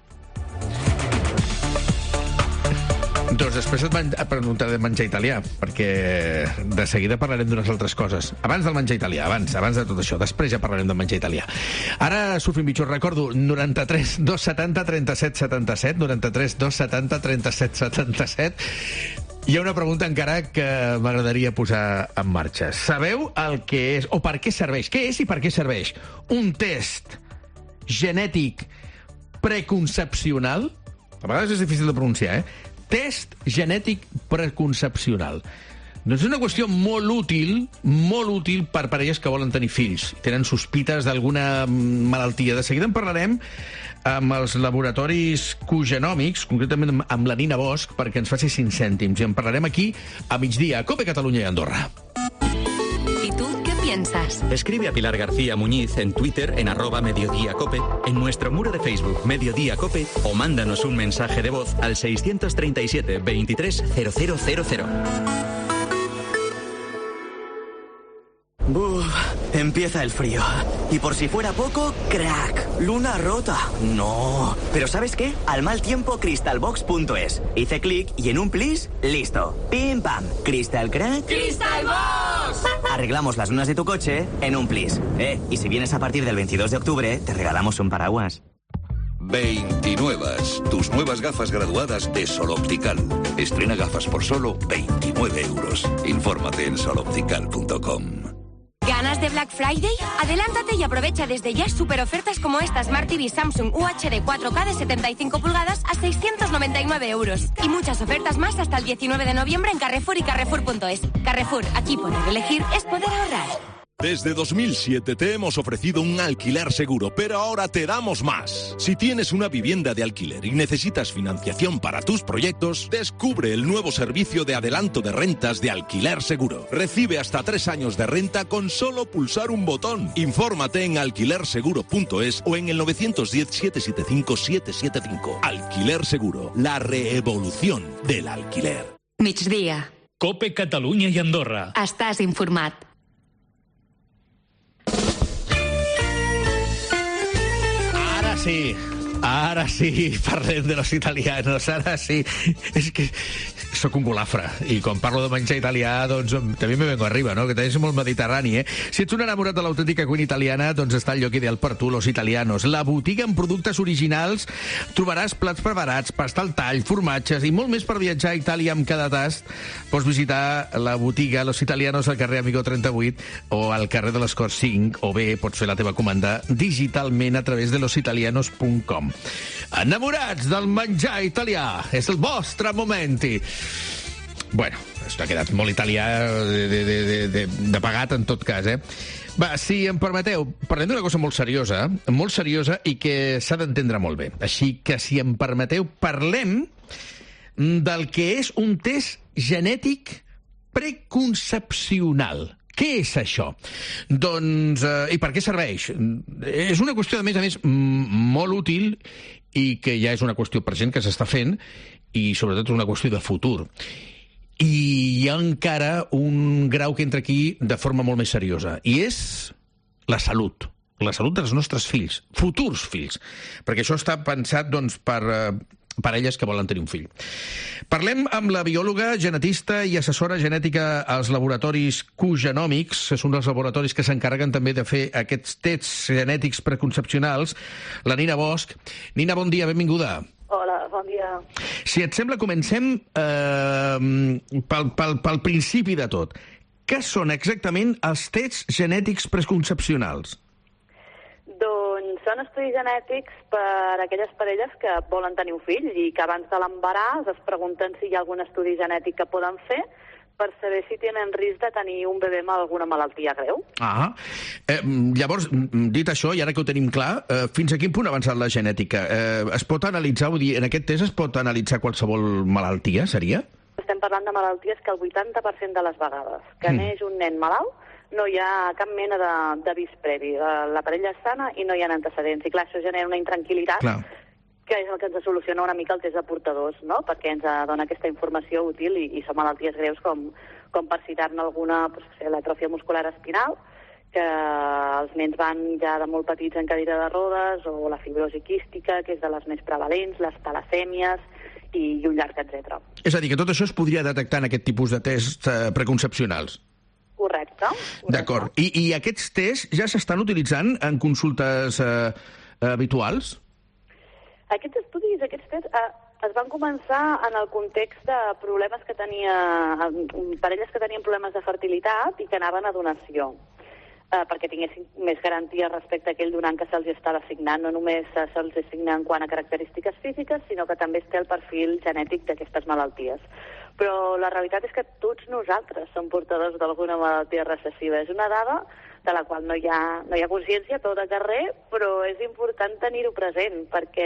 Doncs després et, et preguntaré de menjar italià, perquè de seguida parlarem d'unes altres coses. Abans del menjar italià, abans, abans de tot això. Després ja parlarem del menjar italià. Ara, Surfing Bichos, recordo, noranta-tres dos setanta trenta-set setanta-set, noranta-tres dos setanta trenta-set setanta-set. Hi ha una pregunta encara que m'agradaria posar en marxa. Sabeu el que és, o per què serveix? Què és i per què serveix? Un test genètic preconcepcional? A vegades és difícil de pronunciar, eh? Test genètic preconcepcional. Doncs és una qüestió molt útil, molt útil per parelles que volen tenir fills. Tenen sospites d'alguna malaltia. De seguida en parlarem amb els laboratoris cogenòmics, concretament amb la Nina Bosch, perquè ens faci cinc cèntims. I en parlarem aquí a migdia, a Cope Catalunya i Andorra.
¿Y tú qué piensas?
Escribe a Pilar García Muñiz en Twitter en arroba Mediodía Cope, en nuestro muro de Facebook Mediodía Cope, o mándanos un mensaje de voz al seiscientos treinta y siete veintitrés cero cero cero cero.
Uf, empieza el frío. Y por si fuera poco, crack, luna rota. No. Pero ¿sabes qué? Al mal tiempo, crystalbox punto es. Hice clic y en un plis, listo. Pim pam. Crystal crack.
¡Crystalbox!
Arreglamos las lunas de tu coche en un plis. Eh, y si vienes a partir del veintidós de octubre, te regalamos un paraguas.
veintinuevas, tus nuevas gafas graduadas de Sol Optical. Estrena gafas por solo veintinueve euros. Infórmate en sol optical punto com.
¿Ganas de Black Friday? Adelántate y aprovecha desde ya super ofertas como esta Smart T V Samsung U H D cuatro K de setenta y cinco pulgadas a seiscientos noventa y nueve euros. Y muchas ofertas más hasta el diecinueve de noviembre en Carrefour y Carrefour punto es. Carrefour, aquí poder elegir es poder ahorrar.
Desde dos mil siete te hemos ofrecido un alquiler seguro, pero ahora te damos más. Si tienes una vivienda de alquiler y necesitas financiación para tus proyectos, descubre el nuevo servicio de adelanto de rentas de Alquiler Seguro. Recibe hasta tres años de renta con solo pulsar un botón. Infórmate en alquiler seguro punto es o en el nueve uno cero, siete siete cinco, siete siete cinco. Alquiler Seguro, la reevolución del alquiler.
Migdia.
Cope Catalunya i Andorra.
Estàs informat.
Ara sí, ara sí, parlem de los italianos, ara sí. És que sóc un golafre, i quan parlo de menjar italià, doncs també me vengo arriba, no? Que també és molt mediterrani, eh? Si ets un enamorat de l'autèntica cuina italiana, doncs està el lloc ideal per tu, Los Italianos. La botiga amb productes originals, trobaràs plats preparats, pasta al tall, formatges i molt més per viatjar a Itàlia amb cada tast. Pots visitar la botiga Los Italianos al carrer Amigo trenta-vuit o al carrer de les Corts cinc, o bé pots fer la teva comanda digitalment a través de los italianos punt com. Enamorats del menjar italià, és el vostre momenti. Bueno, esto ha quedat molt italià de, de, de, de, de pagat en tot cas, eh? Va, si em permeteu, parlem d'una cosa molt seriosa, molt seriosa i que s'ha d'entendre molt bé. Així que, si em permeteu, parlem del que és un test genètic preconcepcional. Què és això? Doncs, eh, i per què serveix? És una qüestió, a més a més, molt útil i que ja és una qüestió per gent que s'està fent i, sobretot, una qüestió de futur. I hi ha encara un grau que entra aquí de forma molt més seriosa, i és la salut. La salut dels nostres fills, futurs fills. Perquè això està pensat, doncs, per eh, parelles que volen tenir un fill. Parlem amb la biòloga, genetista i assessora genètica als laboratoris Q-Genomics, que són els laboratoris que s'encarreguen també de fer aquests tests genètics preconcepcionals, la Nina Bosch. Nina, bon dia, benvinguda.
Hola, bon dia.
Si et sembla, comencem eh, pel, pel, pel principi de tot. Què són exactament els tests genètics preconcepcionals?
Doncs són estudis genètics per a aquelles parelles que volen tenir un fill i que abans de l'embaràs es pregunten si hi ha algun estudi genètic que poden fer per saber si tenen risc de tenir un bebè amb alguna malaltia greu.
Ah, eh, llavors, dit això, i ara que ho tenim clar, eh, fins a quin punt ha avançat la genètica? Eh, es pot analitzar, vull dir, en aquest test es pot analitzar qualsevol malaltia, seria?
Estem parlant de malalties que el vuitanta per cent de les vegades que mm. neix un nen malalt no hi ha cap mena d'avís previ. La, la parella és sana i no hi ha antecedents. I clar, això genera una intranquil·litat clar. Que és el que ens soluciona una mica el test de portadors, no? Perquè ens dona aquesta informació útil i, i són malalties greus com, com per citar-ne alguna, pues, l'atròfia muscular espinal, que els nens van ja de molt petits en cadira de rodes, o la fibrosi quística, que és de les més prevalents, les talassèmies i, i un llarg, etcètera. És a dir, que tot això es podria detectar en aquest tipus de tests eh, preconcepcionals? Correcte. correcte.
D'acord. I, I aquests tests ja s'estan utilitzant en consultes eh, habituals?
Aquests estudis, aquests tests, eh, es van començar en el context de problemes que tenia, parelles que tenien problemes de fertilitat i que anaven a donació, eh, perquè tinguessin més garantia respecte a aquell donant que se'ls estava assignant. No només se'ls assigna en quant a característiques físiques, sinó que també es té el perfil genètic d'aquestes malalties. Però la realitat és que tots nosaltres som portadors d'alguna malaltia recessiva. És una dada de la qual no hi ha, no hi ha consciència a tot de carrer, però és important tenir-ho present, perquè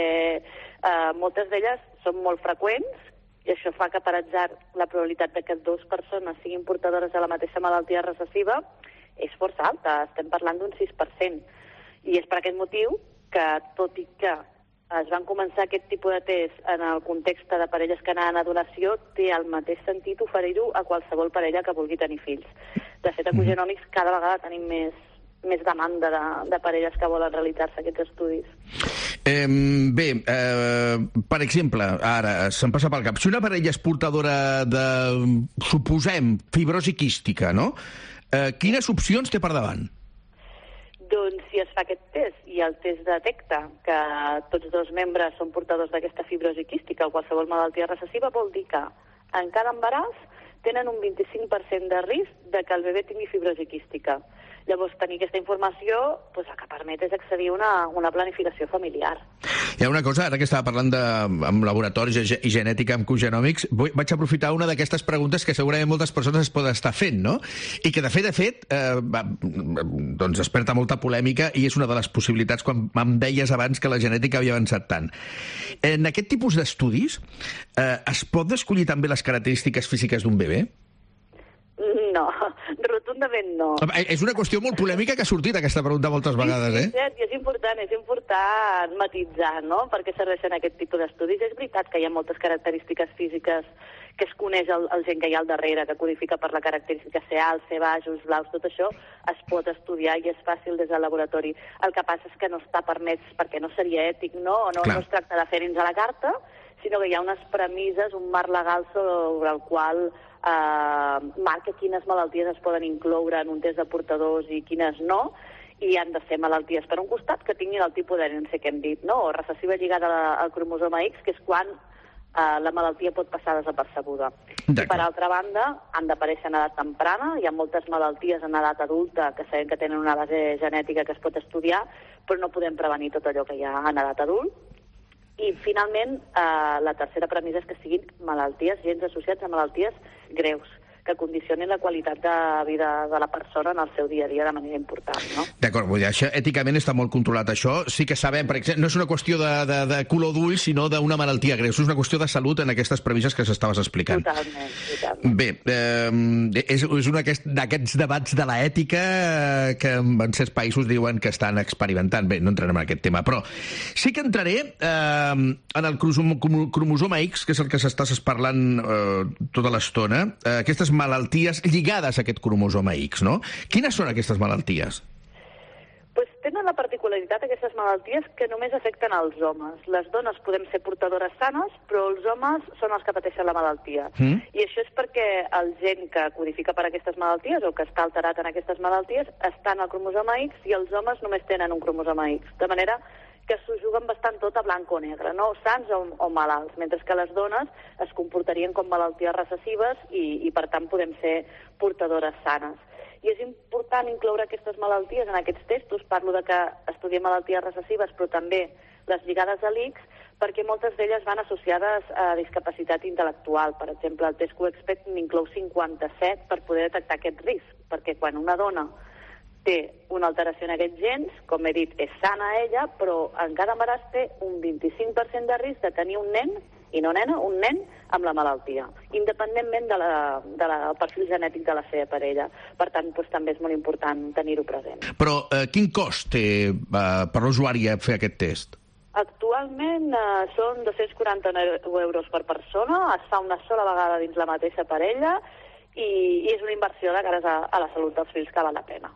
eh, moltes d'elles són molt freqüents, i això fa que, per atzar, la probabilitat de que dues persones siguin portadores de la mateixa malaltia recessiva és força alta, estem parlant d'un sis per cent. I és per aquest motiu que, tot i que es van començar aquest tipus de test en el context de parelles que anaven a donació, té el mateix sentit oferir-ho a qualsevol parella que vulgui tenir fills. De fet, a Q-Genomics cada vegada tenim més, més demanda de, de parelles que volen realitzar-se aquests estudis.
Eh, bé, eh, per exemple, ara se'm passa pel cap, si una parella és portadora de, suposem, fibrosi quística, no? Eh, quines opcions té per davant?
Doncs si es fa aquest test i el test detecta que tots dos membres són portadors d'aquesta fibrosi quística o qualsevol malaltia recessiva, vol dir que en cada embaràs tenen un vint-i-cinc per cent de risc de que el bebè tingui fibrosi quística. Llavors, tenir aquesta informació doncs, el que permet és accedir a una, una planificació familiar.
Hi ha una cosa, ara que estava parlant de, amb laboratoris i genètica amb Q-Genomics, vaig aprofitar una d'aquestes preguntes que segurament moltes persones es poden estar fent, no? I que, de fet, de fet, eh, va, doncs desperta molta polèmica i és una de les possibilitats quan em deies abans que la genètica havia avançat tant. En aquest tipus d'estudis eh, es pot escollir també les característiques físiques d'un bebè?
No, rotundament no.
És una qüestió molt polèmica que ha sortit aquesta pregunta moltes vegades, eh?
Sí, és cert, i és important, és important matitzar, no?, perquè serveixen aquest tipus d'estudis. És veritat que hi ha moltes característiques físiques que es coneix el, el gent que hi ha al darrere, que codifica per la característica C alt, C baixos, blaus, tot això es pot estudiar i és fàcil des del laboratori. El que passa és que no està permès perquè no seria ètic, no? No, no es tracta de fer-nos a la carta, sinó que hi ha unes premisses, un marc legal sobre el qual eh, marca quines malalties es poden incloure en un test de portadors i quines no, i han de ser malalties per un costat que tinguin el tipus d'herència que hem dit, no? O recessiva lligada al cromosoma X, que és quan eh, la malaltia pot passar desapercebuda. I per altra banda, han d'aparèixer en edat temprana, hi ha moltes malalties en edat adulta que sabem que tenen una base genètica que es pot estudiar, però no podem prevenir tot allò que hi ha en edat adult. I, finalment, eh, la tercera premissa és que siguin malalties, gens associats a malalties greus, que condicionin la qualitat de vida de la persona en el seu dia a dia de manera important, no?
D'acord, vull dir, això, èticament està molt controlat, això. Sí que sabem, per exemple, no és una qüestió de, de, de color d'ull, sinó d'una malaltia greu. És una qüestió de salut en aquestes premisses que s'estaves explicant.
Totalment, totalment.
Bé, eh, és, és un d'aquests debats de l'ètica que en certs països diuen que estan experimentant. Bé, no entrarem en aquest tema, però sí que entraré eh, en el cromosoma X, que és el que s'estàs parlant eh, tota l'estona. Eh, aquestes malalties lligades a aquest cromosoma X, no? Quines són aquestes malalties?
Pues tenen la particularitat aquestes malalties que només afecten als homes. Les dones podem ser portadores sanes, però els homes són els que pateixen la malaltia. Mm. I això és perquè el gen que codifica per aquestes malalties, o que està alterat en aquestes malalties, està en el cromosoma X i els homes només tenen un cromosoma X. De manera que s'ho juguen bastant tot a blanc o negre, no? Sans o, o malalts, mentre que les dones es comportarien com malalties recessives i, i per tant podem ser portadores sanes. I és important incloure aquestes malalties en aquests testos. Parlo de que estudiem malalties recessives, però també les lligades a l'X, perquè moltes d'elles van associades a discapacitat intel·lectual. Per exemple, el test Q-Expect n'inclou cinquanta-set per poder detectar aquest risc, perquè quan una dona té una alteració en aquests gens, com he dit, és sana ella, però en cada embaràs té un vint-i-cinc per cent de risc de tenir un nen, i no nena, un nen amb la malaltia, independentment de la, de la, del perfil genètic de la seva parella. Per tant, doncs, també és molt important tenir-ho present.
Però eh, quin cost té eh, per l'usuari fer aquest test?
Actualment eh, són dos-cents quaranta-nou euros per persona, es fa una sola vegada dins la mateixa parella, i, i és una inversió de cares a, a la salut dels fills que val la pena.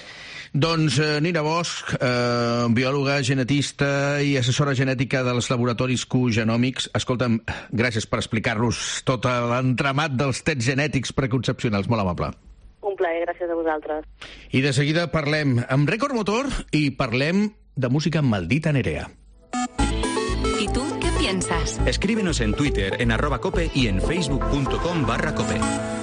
Doncs eh, Nina Bosch, eh, biòloga, genetista i assessora genètica dels laboratoris Q-Genomics. Escolta'm, gràcies per explicar-nos tot l'entramat dels tests genètics preconcepcionals. Molt amable.
Un plaer, gràcies a vosaltres.
I de seguida parlem amb Rècord Motor i parlem de música amb Maldita Nerea.
¿Y tú qué piensas?
Escríbenos en Twitter, en arroba cope y en facebook.com barra cope.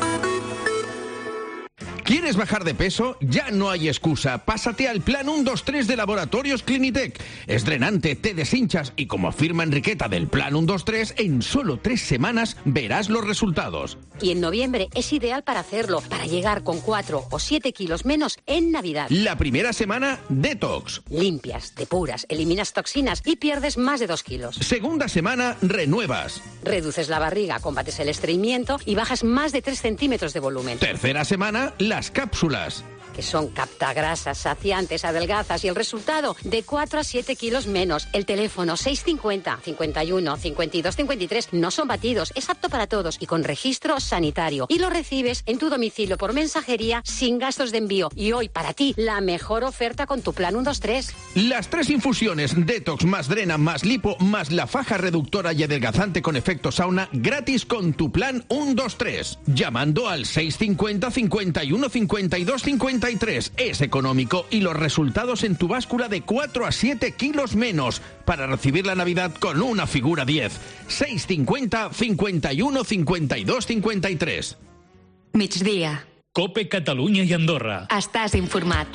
¿Quieres bajar de peso? Ya no hay excusa. Pásate al plan uno dos tres de Laboratorios Clinitec. Es drenante, te deshinchas y, como afirma Enriqueta del plan uno dos tres, en solo tres semanas verás los resultados.
Y en noviembre es ideal para hacerlo, para llegar con cuatro o siete kilos menos en Navidad.
La primera semana, detox.
Limpias, depuras, eliminas toxinas y pierdes más de dos kilos.
Segunda semana, renuevas.
Reduces la barriga, combates el estreñimiento y bajas más de tres centímetros de volumen.
Tercera semana, las cápsulas.
Que son captagrasas, saciantes, adelgazas y el resultado de cuatro a siete kilos menos. El teléfono seis cincuenta, cincuenta y uno, cincuenta y dos, cincuenta y tres no son batidos, es apto para todos y con registro sanitario. Y lo recibes en tu domicilio por mensajería sin gastos de envío. Y hoy, para ti, la mejor oferta con tu plan uno dos tres.
Las tres infusiones, Detox más Drena más Lipo más la faja reductora y adelgazante con efecto sauna, gratis con tu plan uno dos tres. Llamando al seis cincuenta, cincuenta y uno, cincuenta y dos, cincuenta y tres. Es económico y los resultados en tu báscula de cuatro a siete kilos menos para recibir la Navidad con una figura diez. seis cincuenta, cincuenta y uno, cincuenta y dos, cincuenta y tres.
Migdia.
COPE Catalunya i Andorra.
Estàs informat.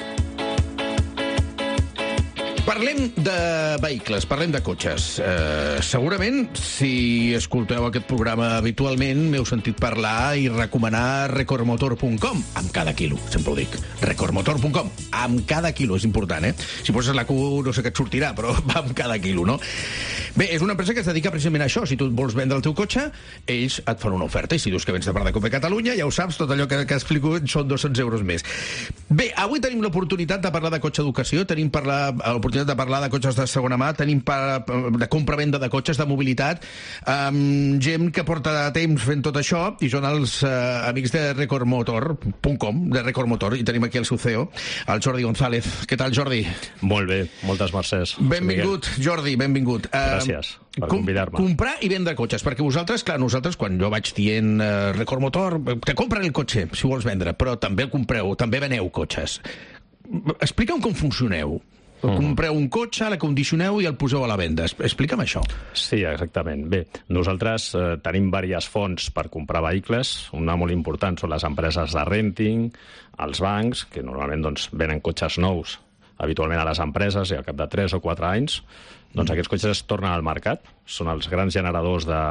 Parlem de vehicles, parlem de cotxes. Eh, segurament, si escolteu aquest programa habitualment, m'heu sentit parlar i recomanar recordmotor punt com, amb cada quilo, sempre ho dic. recordmotor punt com, amb cada quilo, és important, eh? Si poses la Q, no sé què et sortirà, però va amb cada quilo, no? Bé, és una empresa que es dedica precisament a això. Si tu et vols vendre el teu cotxe, ells et fan una oferta, i si dius que vens de part de COPE Catalunya, ja ho saps, tot allò que, que explico són dos-cents euros més. Bé, avui tenim l'oportunitat de parlar de cotxe educació, tenim parlar, l'oportunitat de parlar de cotxes de segona mà, tenim pa, de compra-venda de cotxes, de mobilitat, amb gent que porta temps fent tot això, i són els eh, amics de recordmotor punt com, de Record Motor, i tenim aquí el seu C E O, el Jordi González. Què tal, Jordi?
Molt bé, moltes mercès.
Benvingut, Jordi, benvingut.
Gràcies per
Com,
convidar-me.
comprar i vendre cotxes, perquè vosaltres, clar, nosaltres, quan jo vaig dient eh, Record Motor, que compren el cotxe, si vols vendre, però també el compreu, també veneu cotxes. Explica'm com funcioneu. Mm. Compreu un cotxe, l'acondicioneu i el poseu a la venda. Explica'm això.
Sí, exactament. Bé, nosaltres eh, tenim diverses fonts per comprar vehicles. Una molt important són les empreses de renting, els bancs, que normalment doncs, venen cotxes nous habitualment a les empreses i al cap de tres o quatre anys doncs aquests cotxes es tornen al mercat. Són els grans generadors de...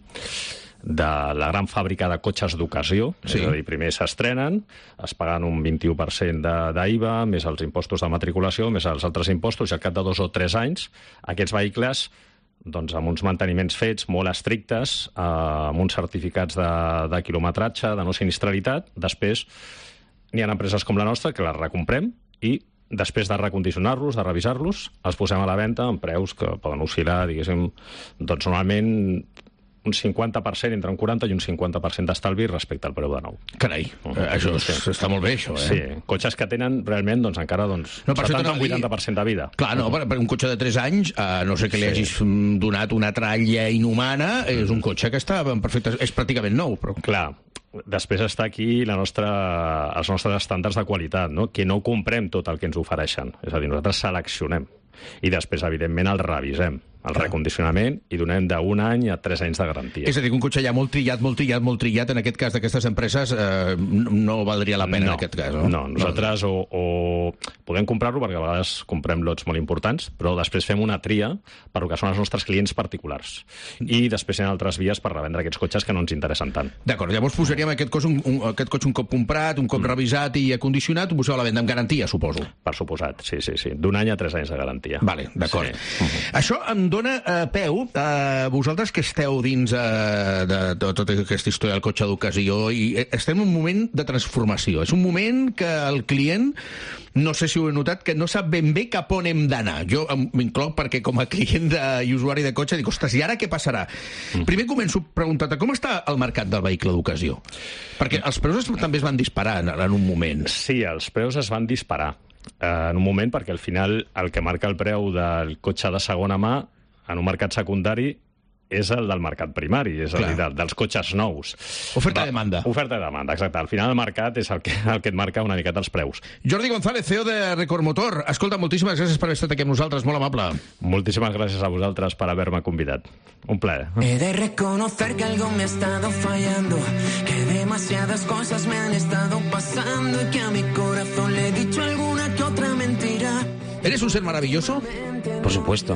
de la gran fàbrica de cotxes d'ocasió, sí. És a dir, primer s'estrenen, es paguen un vint-i-u per cent d'I V A, més els impostos de matriculació, més els altres impostos, i al cap de dos o tres anys, aquests vehicles, doncs, amb uns manteniments fets molt estrictes, eh, amb uns certificats de, de quilometratge, de no sinistralitat, després n'hi ha empreses com la nostra que les recomprem i després de recondicionar-los, de revisar-los, els posem a la venda amb preus que poden oscil·lar, diguéssim, doncs normalment un cinquanta per cent, entre un quaranta i un cinquanta per cent d'estalvi respecte al preu de nou.
Carai, uh -huh. això és, està molt bé, això, eh?
Sí, cotxes que tenen realment doncs, encara doncs,
no, per
setanta o vuitanta per cent de vida.
Clar, no, per, per un cotxe de tres anys, a no sé que li hagis sí. donat una tralla inhumana, és un cotxe que està en perfecte... és pràcticament nou, però...
Clar, després està aquí la nostra, els nostres estàndards de qualitat, no? Que no comprem tot el que ens ofereixen. És a dir, nosaltres seleccionem i després, evidentment, el revisem, el Clar. recondicionament, i donem d'un any a tres anys de garantia.
És a dir, que un cotxe ja molt trillat, molt trillat, molt trillat, en aquest cas d'aquestes empreses, eh, no valdria la pena
no,
en aquest cas, no?
No, nosaltres o, o podem comprar-lo, perquè a vegades comprem lots molt importants, però després fem una tria per el que són els nostres clients particulars. I després hi ha altres vies per revendre aquests cotxes que no ens interessen tant.
D'acord, llavors posaríem aquest cotxe un, un, aquest cotxe un cop comprat, un cop mm. revisat i acondicionat, ho poseu a la venda amb garantia, suposo.
Per suposat, sí, sí, sí. D'un any a tres anys de garantia.
Vale, d'acord. Sí. Uh-huh. Això em dona eh, peu a vosaltres que esteu dins eh, de, de tota aquesta història del cotxe d'ocasió, i estem en un moment de transformació. És un moment que el client, no sé si ho he notat, que no sap ben bé cap on hem d'anar. Jo m'incloc perquè com a client de, i usuari de cotxe dic, ostres, i ara què passarà? Mm. Primer començo preguntant-te, com està el mercat del vehicle d'ocasió? Perquè els preus també es van disparar en, en un moment.
Sí, els preus es van disparar eh, en un moment, perquè al final el que marca el preu del cotxe de segona mà en un mercat secundari és el del mercat primari, és el de, dels cotxes nous.
Oferta i demanda.
Oferta i demanda, exacte. Al final el mercat és el que, el que et marca una miqueta els preus.
Jordi González, C E O de Record Motor. Escolta, moltíssimes gràcies per haver estat aquí amb nosaltres, molt amable.
Moltíssimes gràcies a vosaltres per haver-me convidat. Un plaer.
He de reconocer que algo me ha estado fallando, que demasiadas cosas me han estado pasando y que a mi corazón le he dicho alguna que otra mentira.
¿Eres un ser maravilloso?
Por supuesto.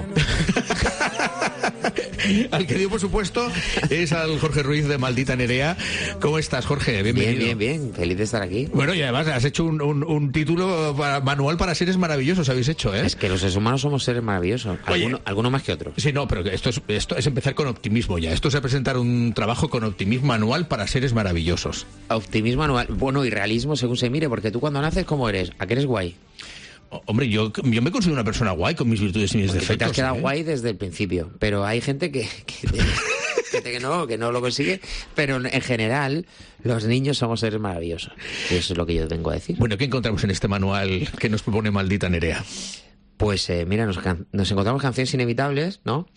El que digo por supuesto es al Jorge Ruiz de Maldita Nerea. ¿Cómo estás, Jorge? Bienvenido.
Bien, bien, bien. Feliz de estar aquí.
Bueno, y además has hecho un, un, un título para, manual para seres maravillosos, habéis hecho, ¿eh?
Es que los seres humanos somos seres maravillosos. Alguno, alguno más que otro.
Sí, no, pero esto es, esto es empezar con optimismo ya. Esto es presentar un trabajo con optimismo manual para seres maravillosos.
Optimismo manual. Bueno, y realismo según se mire, porque tú cuando naces, ¿cómo eres? ¿A qué eres guay?
Hombre, yo, yo me considero una persona guay con mis virtudes y mis
Porque
defectos.
Te has quedado
¿eh?
guay desde el principio, pero hay gente que, que, gente que no, que no lo consigue, pero en general los niños somos seres maravillosos. Eso es lo que yo tengo a decir.
Bueno, ¿qué encontramos en este manual que nos propone Maldita Nerea?
Pues eh, mira, nos, nos encontramos canciones inevitables, ¿no?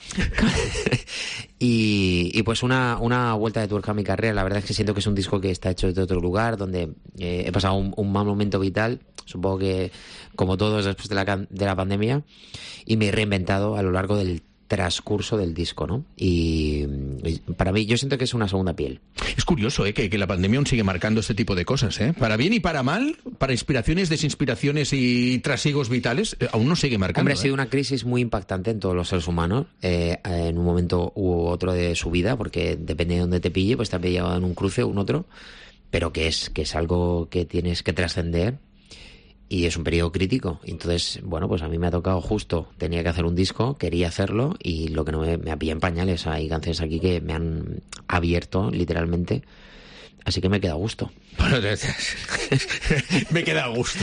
y, y pues una, una vuelta de tuerca a mi carrera. La verdad es que siento que es un disco que está hecho de otro lugar, donde eh, he pasado un, un mal momento vital, supongo que como todos después de la, de la pandemia, y me he reinventado a lo largo del transcurso del disco, ¿no? Y, y para mí, yo siento que es una segunda piel.
Es curioso, ¿eh? Que, que la pandemia aún sigue marcando este tipo de cosas, ¿eh? Para bien y para mal, para inspiraciones, desinspiraciones y trasigos vitales, eh, aún no sigue marcando.
Hombre, ha sido
¿eh?
una crisis muy impactante en todos los seres humanos, eh, en un momento u otro de su vida, porque depende de dónde te pille, pues te ha pillado en un cruce o un otro, pero que es, que es algo que tienes que trascender. Y es un periodo crítico. Entonces, bueno, pues a mí me ha tocado justo. Tenía que hacer un disco, quería hacerlo, y lo que no me, me ha pillado en pañales. Hay canciones aquí que me han abierto, literalmente. Así que me queda a gusto.
Bueno, me queda a gusto.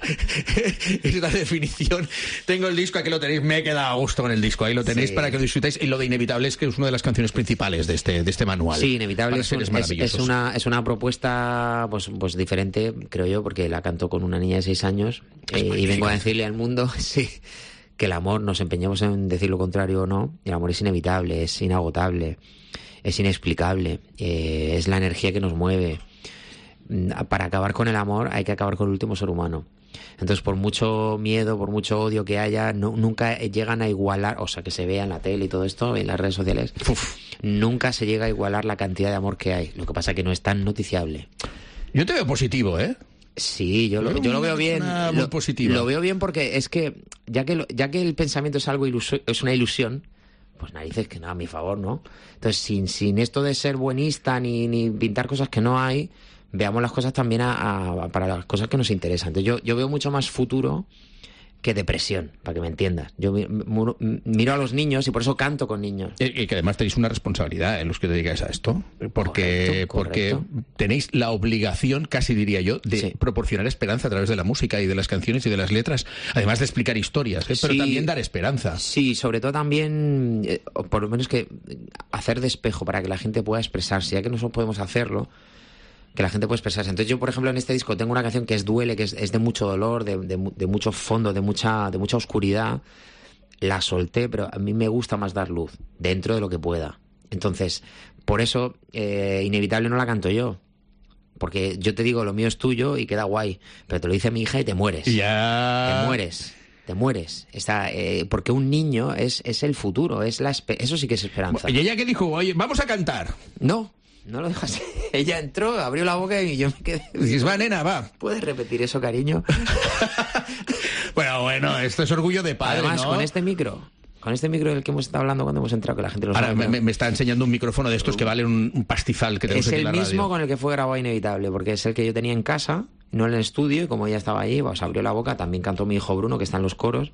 Es la definición. Tengo el disco, aquí lo tenéis, me queda a gusto con el disco. Ahí lo tenéis, sí, para que lo disfrutéis. Y lo de Inevitable es que es una de las canciones principales de este, de este manual.
Sí, Inevitable es, un, es, es, una, es una propuesta pues, pues diferente, creo yo, porque la canto con una niña de seis años. Eh, y vengo a decirle al mundo, sí, que el amor, nos empeñemos en decir lo contrario o no, el amor es inevitable, es inagotable, es inexplicable, eh, es la energía que nos mueve. Para acabar con el amor hay que acabar con el último ser humano. Entonces, por mucho miedo, por mucho odio que haya, no, nunca llegan a igualar, o sea, que se vea en la tele y todo esto, en las redes sociales, uf, nunca se llega a igualar la cantidad de amor que hay. Lo que pasa es que no es tan noticiable.
Yo te veo positivo, ¿eh?
Sí, yo lo, yo lo veo bien. Lo, lo veo bien porque es que ya que, lo, ya que el pensamiento es algo iluso, es una ilusión, pues narices que nada, a mi favor, ¿no? Entonces, sin, sin esto de ser buenista ni, ni pintar cosas que no hay, veamos las cosas también a, a, para las cosas que nos interesan. Entonces, yo, yo veo mucho más futuro que depresión, para que me entiendas. Yo miro, miro a los niños y por eso canto con niños.
Y que además tenéis una responsabilidad en los que te dedicáis a esto, porque, correcto, correcto. porque tenéis la obligación, casi diría yo, de sí. proporcionar esperanza a través de la música y de las canciones y de las letras, además de explicar historias, ¿eh? pero sí, también dar esperanza.
Sí, sobre todo también, eh, por lo menos que hacer de espejo para que la gente pueda expresarse, ya que nosotros podemos hacerlo, que la gente puede expresarse. Entonces yo, por ejemplo, en este disco tengo una canción que es Duele, que es, es de mucho dolor, de, de, de mucho fondo, de mucha, de mucha oscuridad. La solté, pero a mí me gusta más dar luz, dentro de lo que pueda. Entonces, por eso, eh, Inevitable no la canto yo. Porque yo te digo, lo mío es tuyo y queda guay, pero te lo dice mi hija y te mueres.
Ya.
Te mueres. Te mueres. Está, eh, porque un niño es, es el futuro, es la espe- eso sí que es esperanza.
¿Y ella qué dijo? Oye, vamos a cantar.
No. No lo dejas. Ella entró, abrió la boca y yo me quedé.
Dices, va, nena, va.
¿Puedes repetir eso, cariño?
Bueno, bueno, esto es orgullo de padre,
además,
¿no?
con este micro, con este micro del que hemos estado hablando cuando hemos entrado, que la gente lo sabe.
Ahora me, me está enseñando un micrófono de estos que valen un, un pastizal que tenemos aquí en la radio.
Es el mismo con el que fue grabado Inevitable, porque es el que yo tenía en casa, no en el estudio, y como ella estaba allí, pues abrió la boca. También cantó mi hijo Bruno, que está en los coros.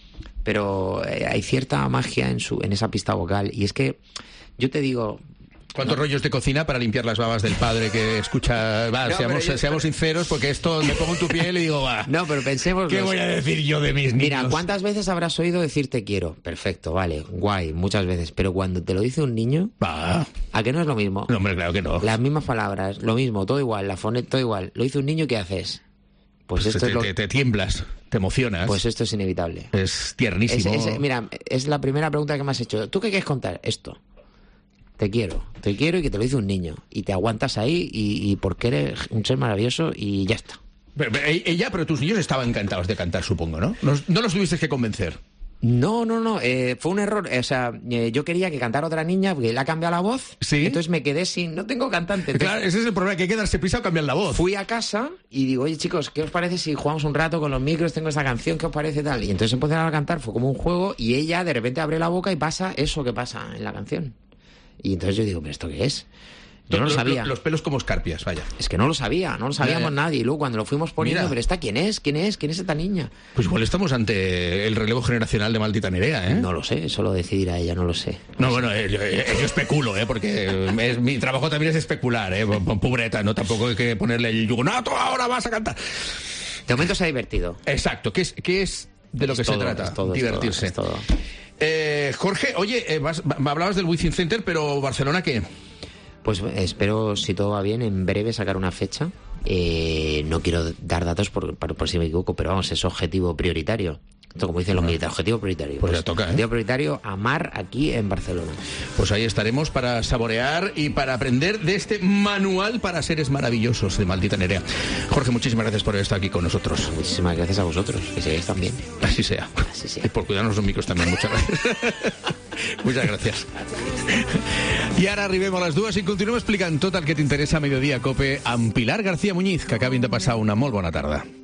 Pero eh, hay cierta magia en, su, en esa pista vocal. Y es que, yo te digo...
¿Cuántos no. rollos de cocina para limpiar las babas del padre que escucha? Va, no, seamos, yo, seamos sinceros, porque esto me pongo en tu piel y digo, va.
No, pero pensemos.
¿Qué voy a decir yo de mis niños?
Mira, ¿cuántas veces habrás oído decir te quiero? Perfecto, vale, guay, muchas veces. Pero cuando te lo dice un niño,
va.
¿A qué no es lo mismo?
No, hombre, claro que no.
Las mismas palabras, lo mismo, todo igual, la fonet, todo igual. Lo dice un niño, ¿qué haces?
Pues, pues esto te, es lo... te, te tiemblas, te emocionas.
Pues esto es inevitable.
Es tiernísimo.
Es, es, mira, es la primera pregunta que me has hecho. ¿Tú qué quieres contar? Esto. Te quiero, te quiero y que te lo dice un niño. Y te aguantas ahí y, y porque eres un ser maravilloso y ya está.
Pero, pero, ella, pero tus niños estaban encantados de cantar, supongo, ¿no? No, no los tuviste que convencer.
No, no, no, eh, fue un error. O sea, eh, yo quería que cantara otra niña porque le ha cambiado la voz.
Sí.
Entonces me quedé sin... No tengo cantante.
Entonces, claro, ese es el problema, que hay que darse prisa o cambiar la voz.
Fui a casa y digo, oye, chicos, ¿qué os parece si jugamos un rato con los micros? Tengo esta canción, ¿qué os parece tal? Y entonces empezaron a cantar, fue como un juego y ella de repente abre la boca y pasa eso que pasa en la canción. Y entonces yo digo, ¿pero esto qué es? Yo no lo sabía.
Los, los pelos como escarpias, vaya.
Es que no lo sabía, no lo sabíamos ya, ya. nadie. Y luego cuando lo fuimos poniendo,
Mira.
¿pero esta quién es? ¿Quién es? ¿Quién es esta niña?
Pues igual estamos ante el relevo generacional de Maldita Nerea, ¿eh?
No lo sé, eso lo decidirá ella, no lo sé.
No, no bueno, eh, yo, eh, yo especulo, ¿eh? Porque es, mi trabajo también es especular, ¿eh? Pobreta, ¿no? Tampoco hay que ponerle el yugo. ¡No, tú ahora vas a cantar!
De momento se ha divertido.
Exacto, ¿qué es, qué es de lo
es
que
todo,
se trata?
Es todo,
divertirse.
Es todo, es todo.
Eh, Jorge, oye, eh, vas, me hablabas del Wizzing Center, pero ¿Barcelona qué?
Pues espero, si todo va bien, en breve sacar una fecha. Eh, no quiero dar datos por, por, por si me equivoco, pero vamos, es objetivo prioritario. Esto, como dicen los militares, objetivo prioritario.
Pues, pues ya toca, ¿eh?
Objetivo prioritario, amar aquí en Barcelona.
Pues ahí estaremos para saborear y para aprender de este manual para seres maravillosos de Maldita Nerea. Jorge, muchísimas gracias por estar aquí con nosotros.
Muchísimas gracias a vosotros, que sigáis también.
Así sea.
Así sea.
Y por cuidarnos los micros también, muchas gracias. Muchas gràcies. I ara arribem a les dues i continuem explicant tot el que t'interessa a Mediodía Cope amb Pilar García Muñiz, que acabin de passar una molt bona tarda.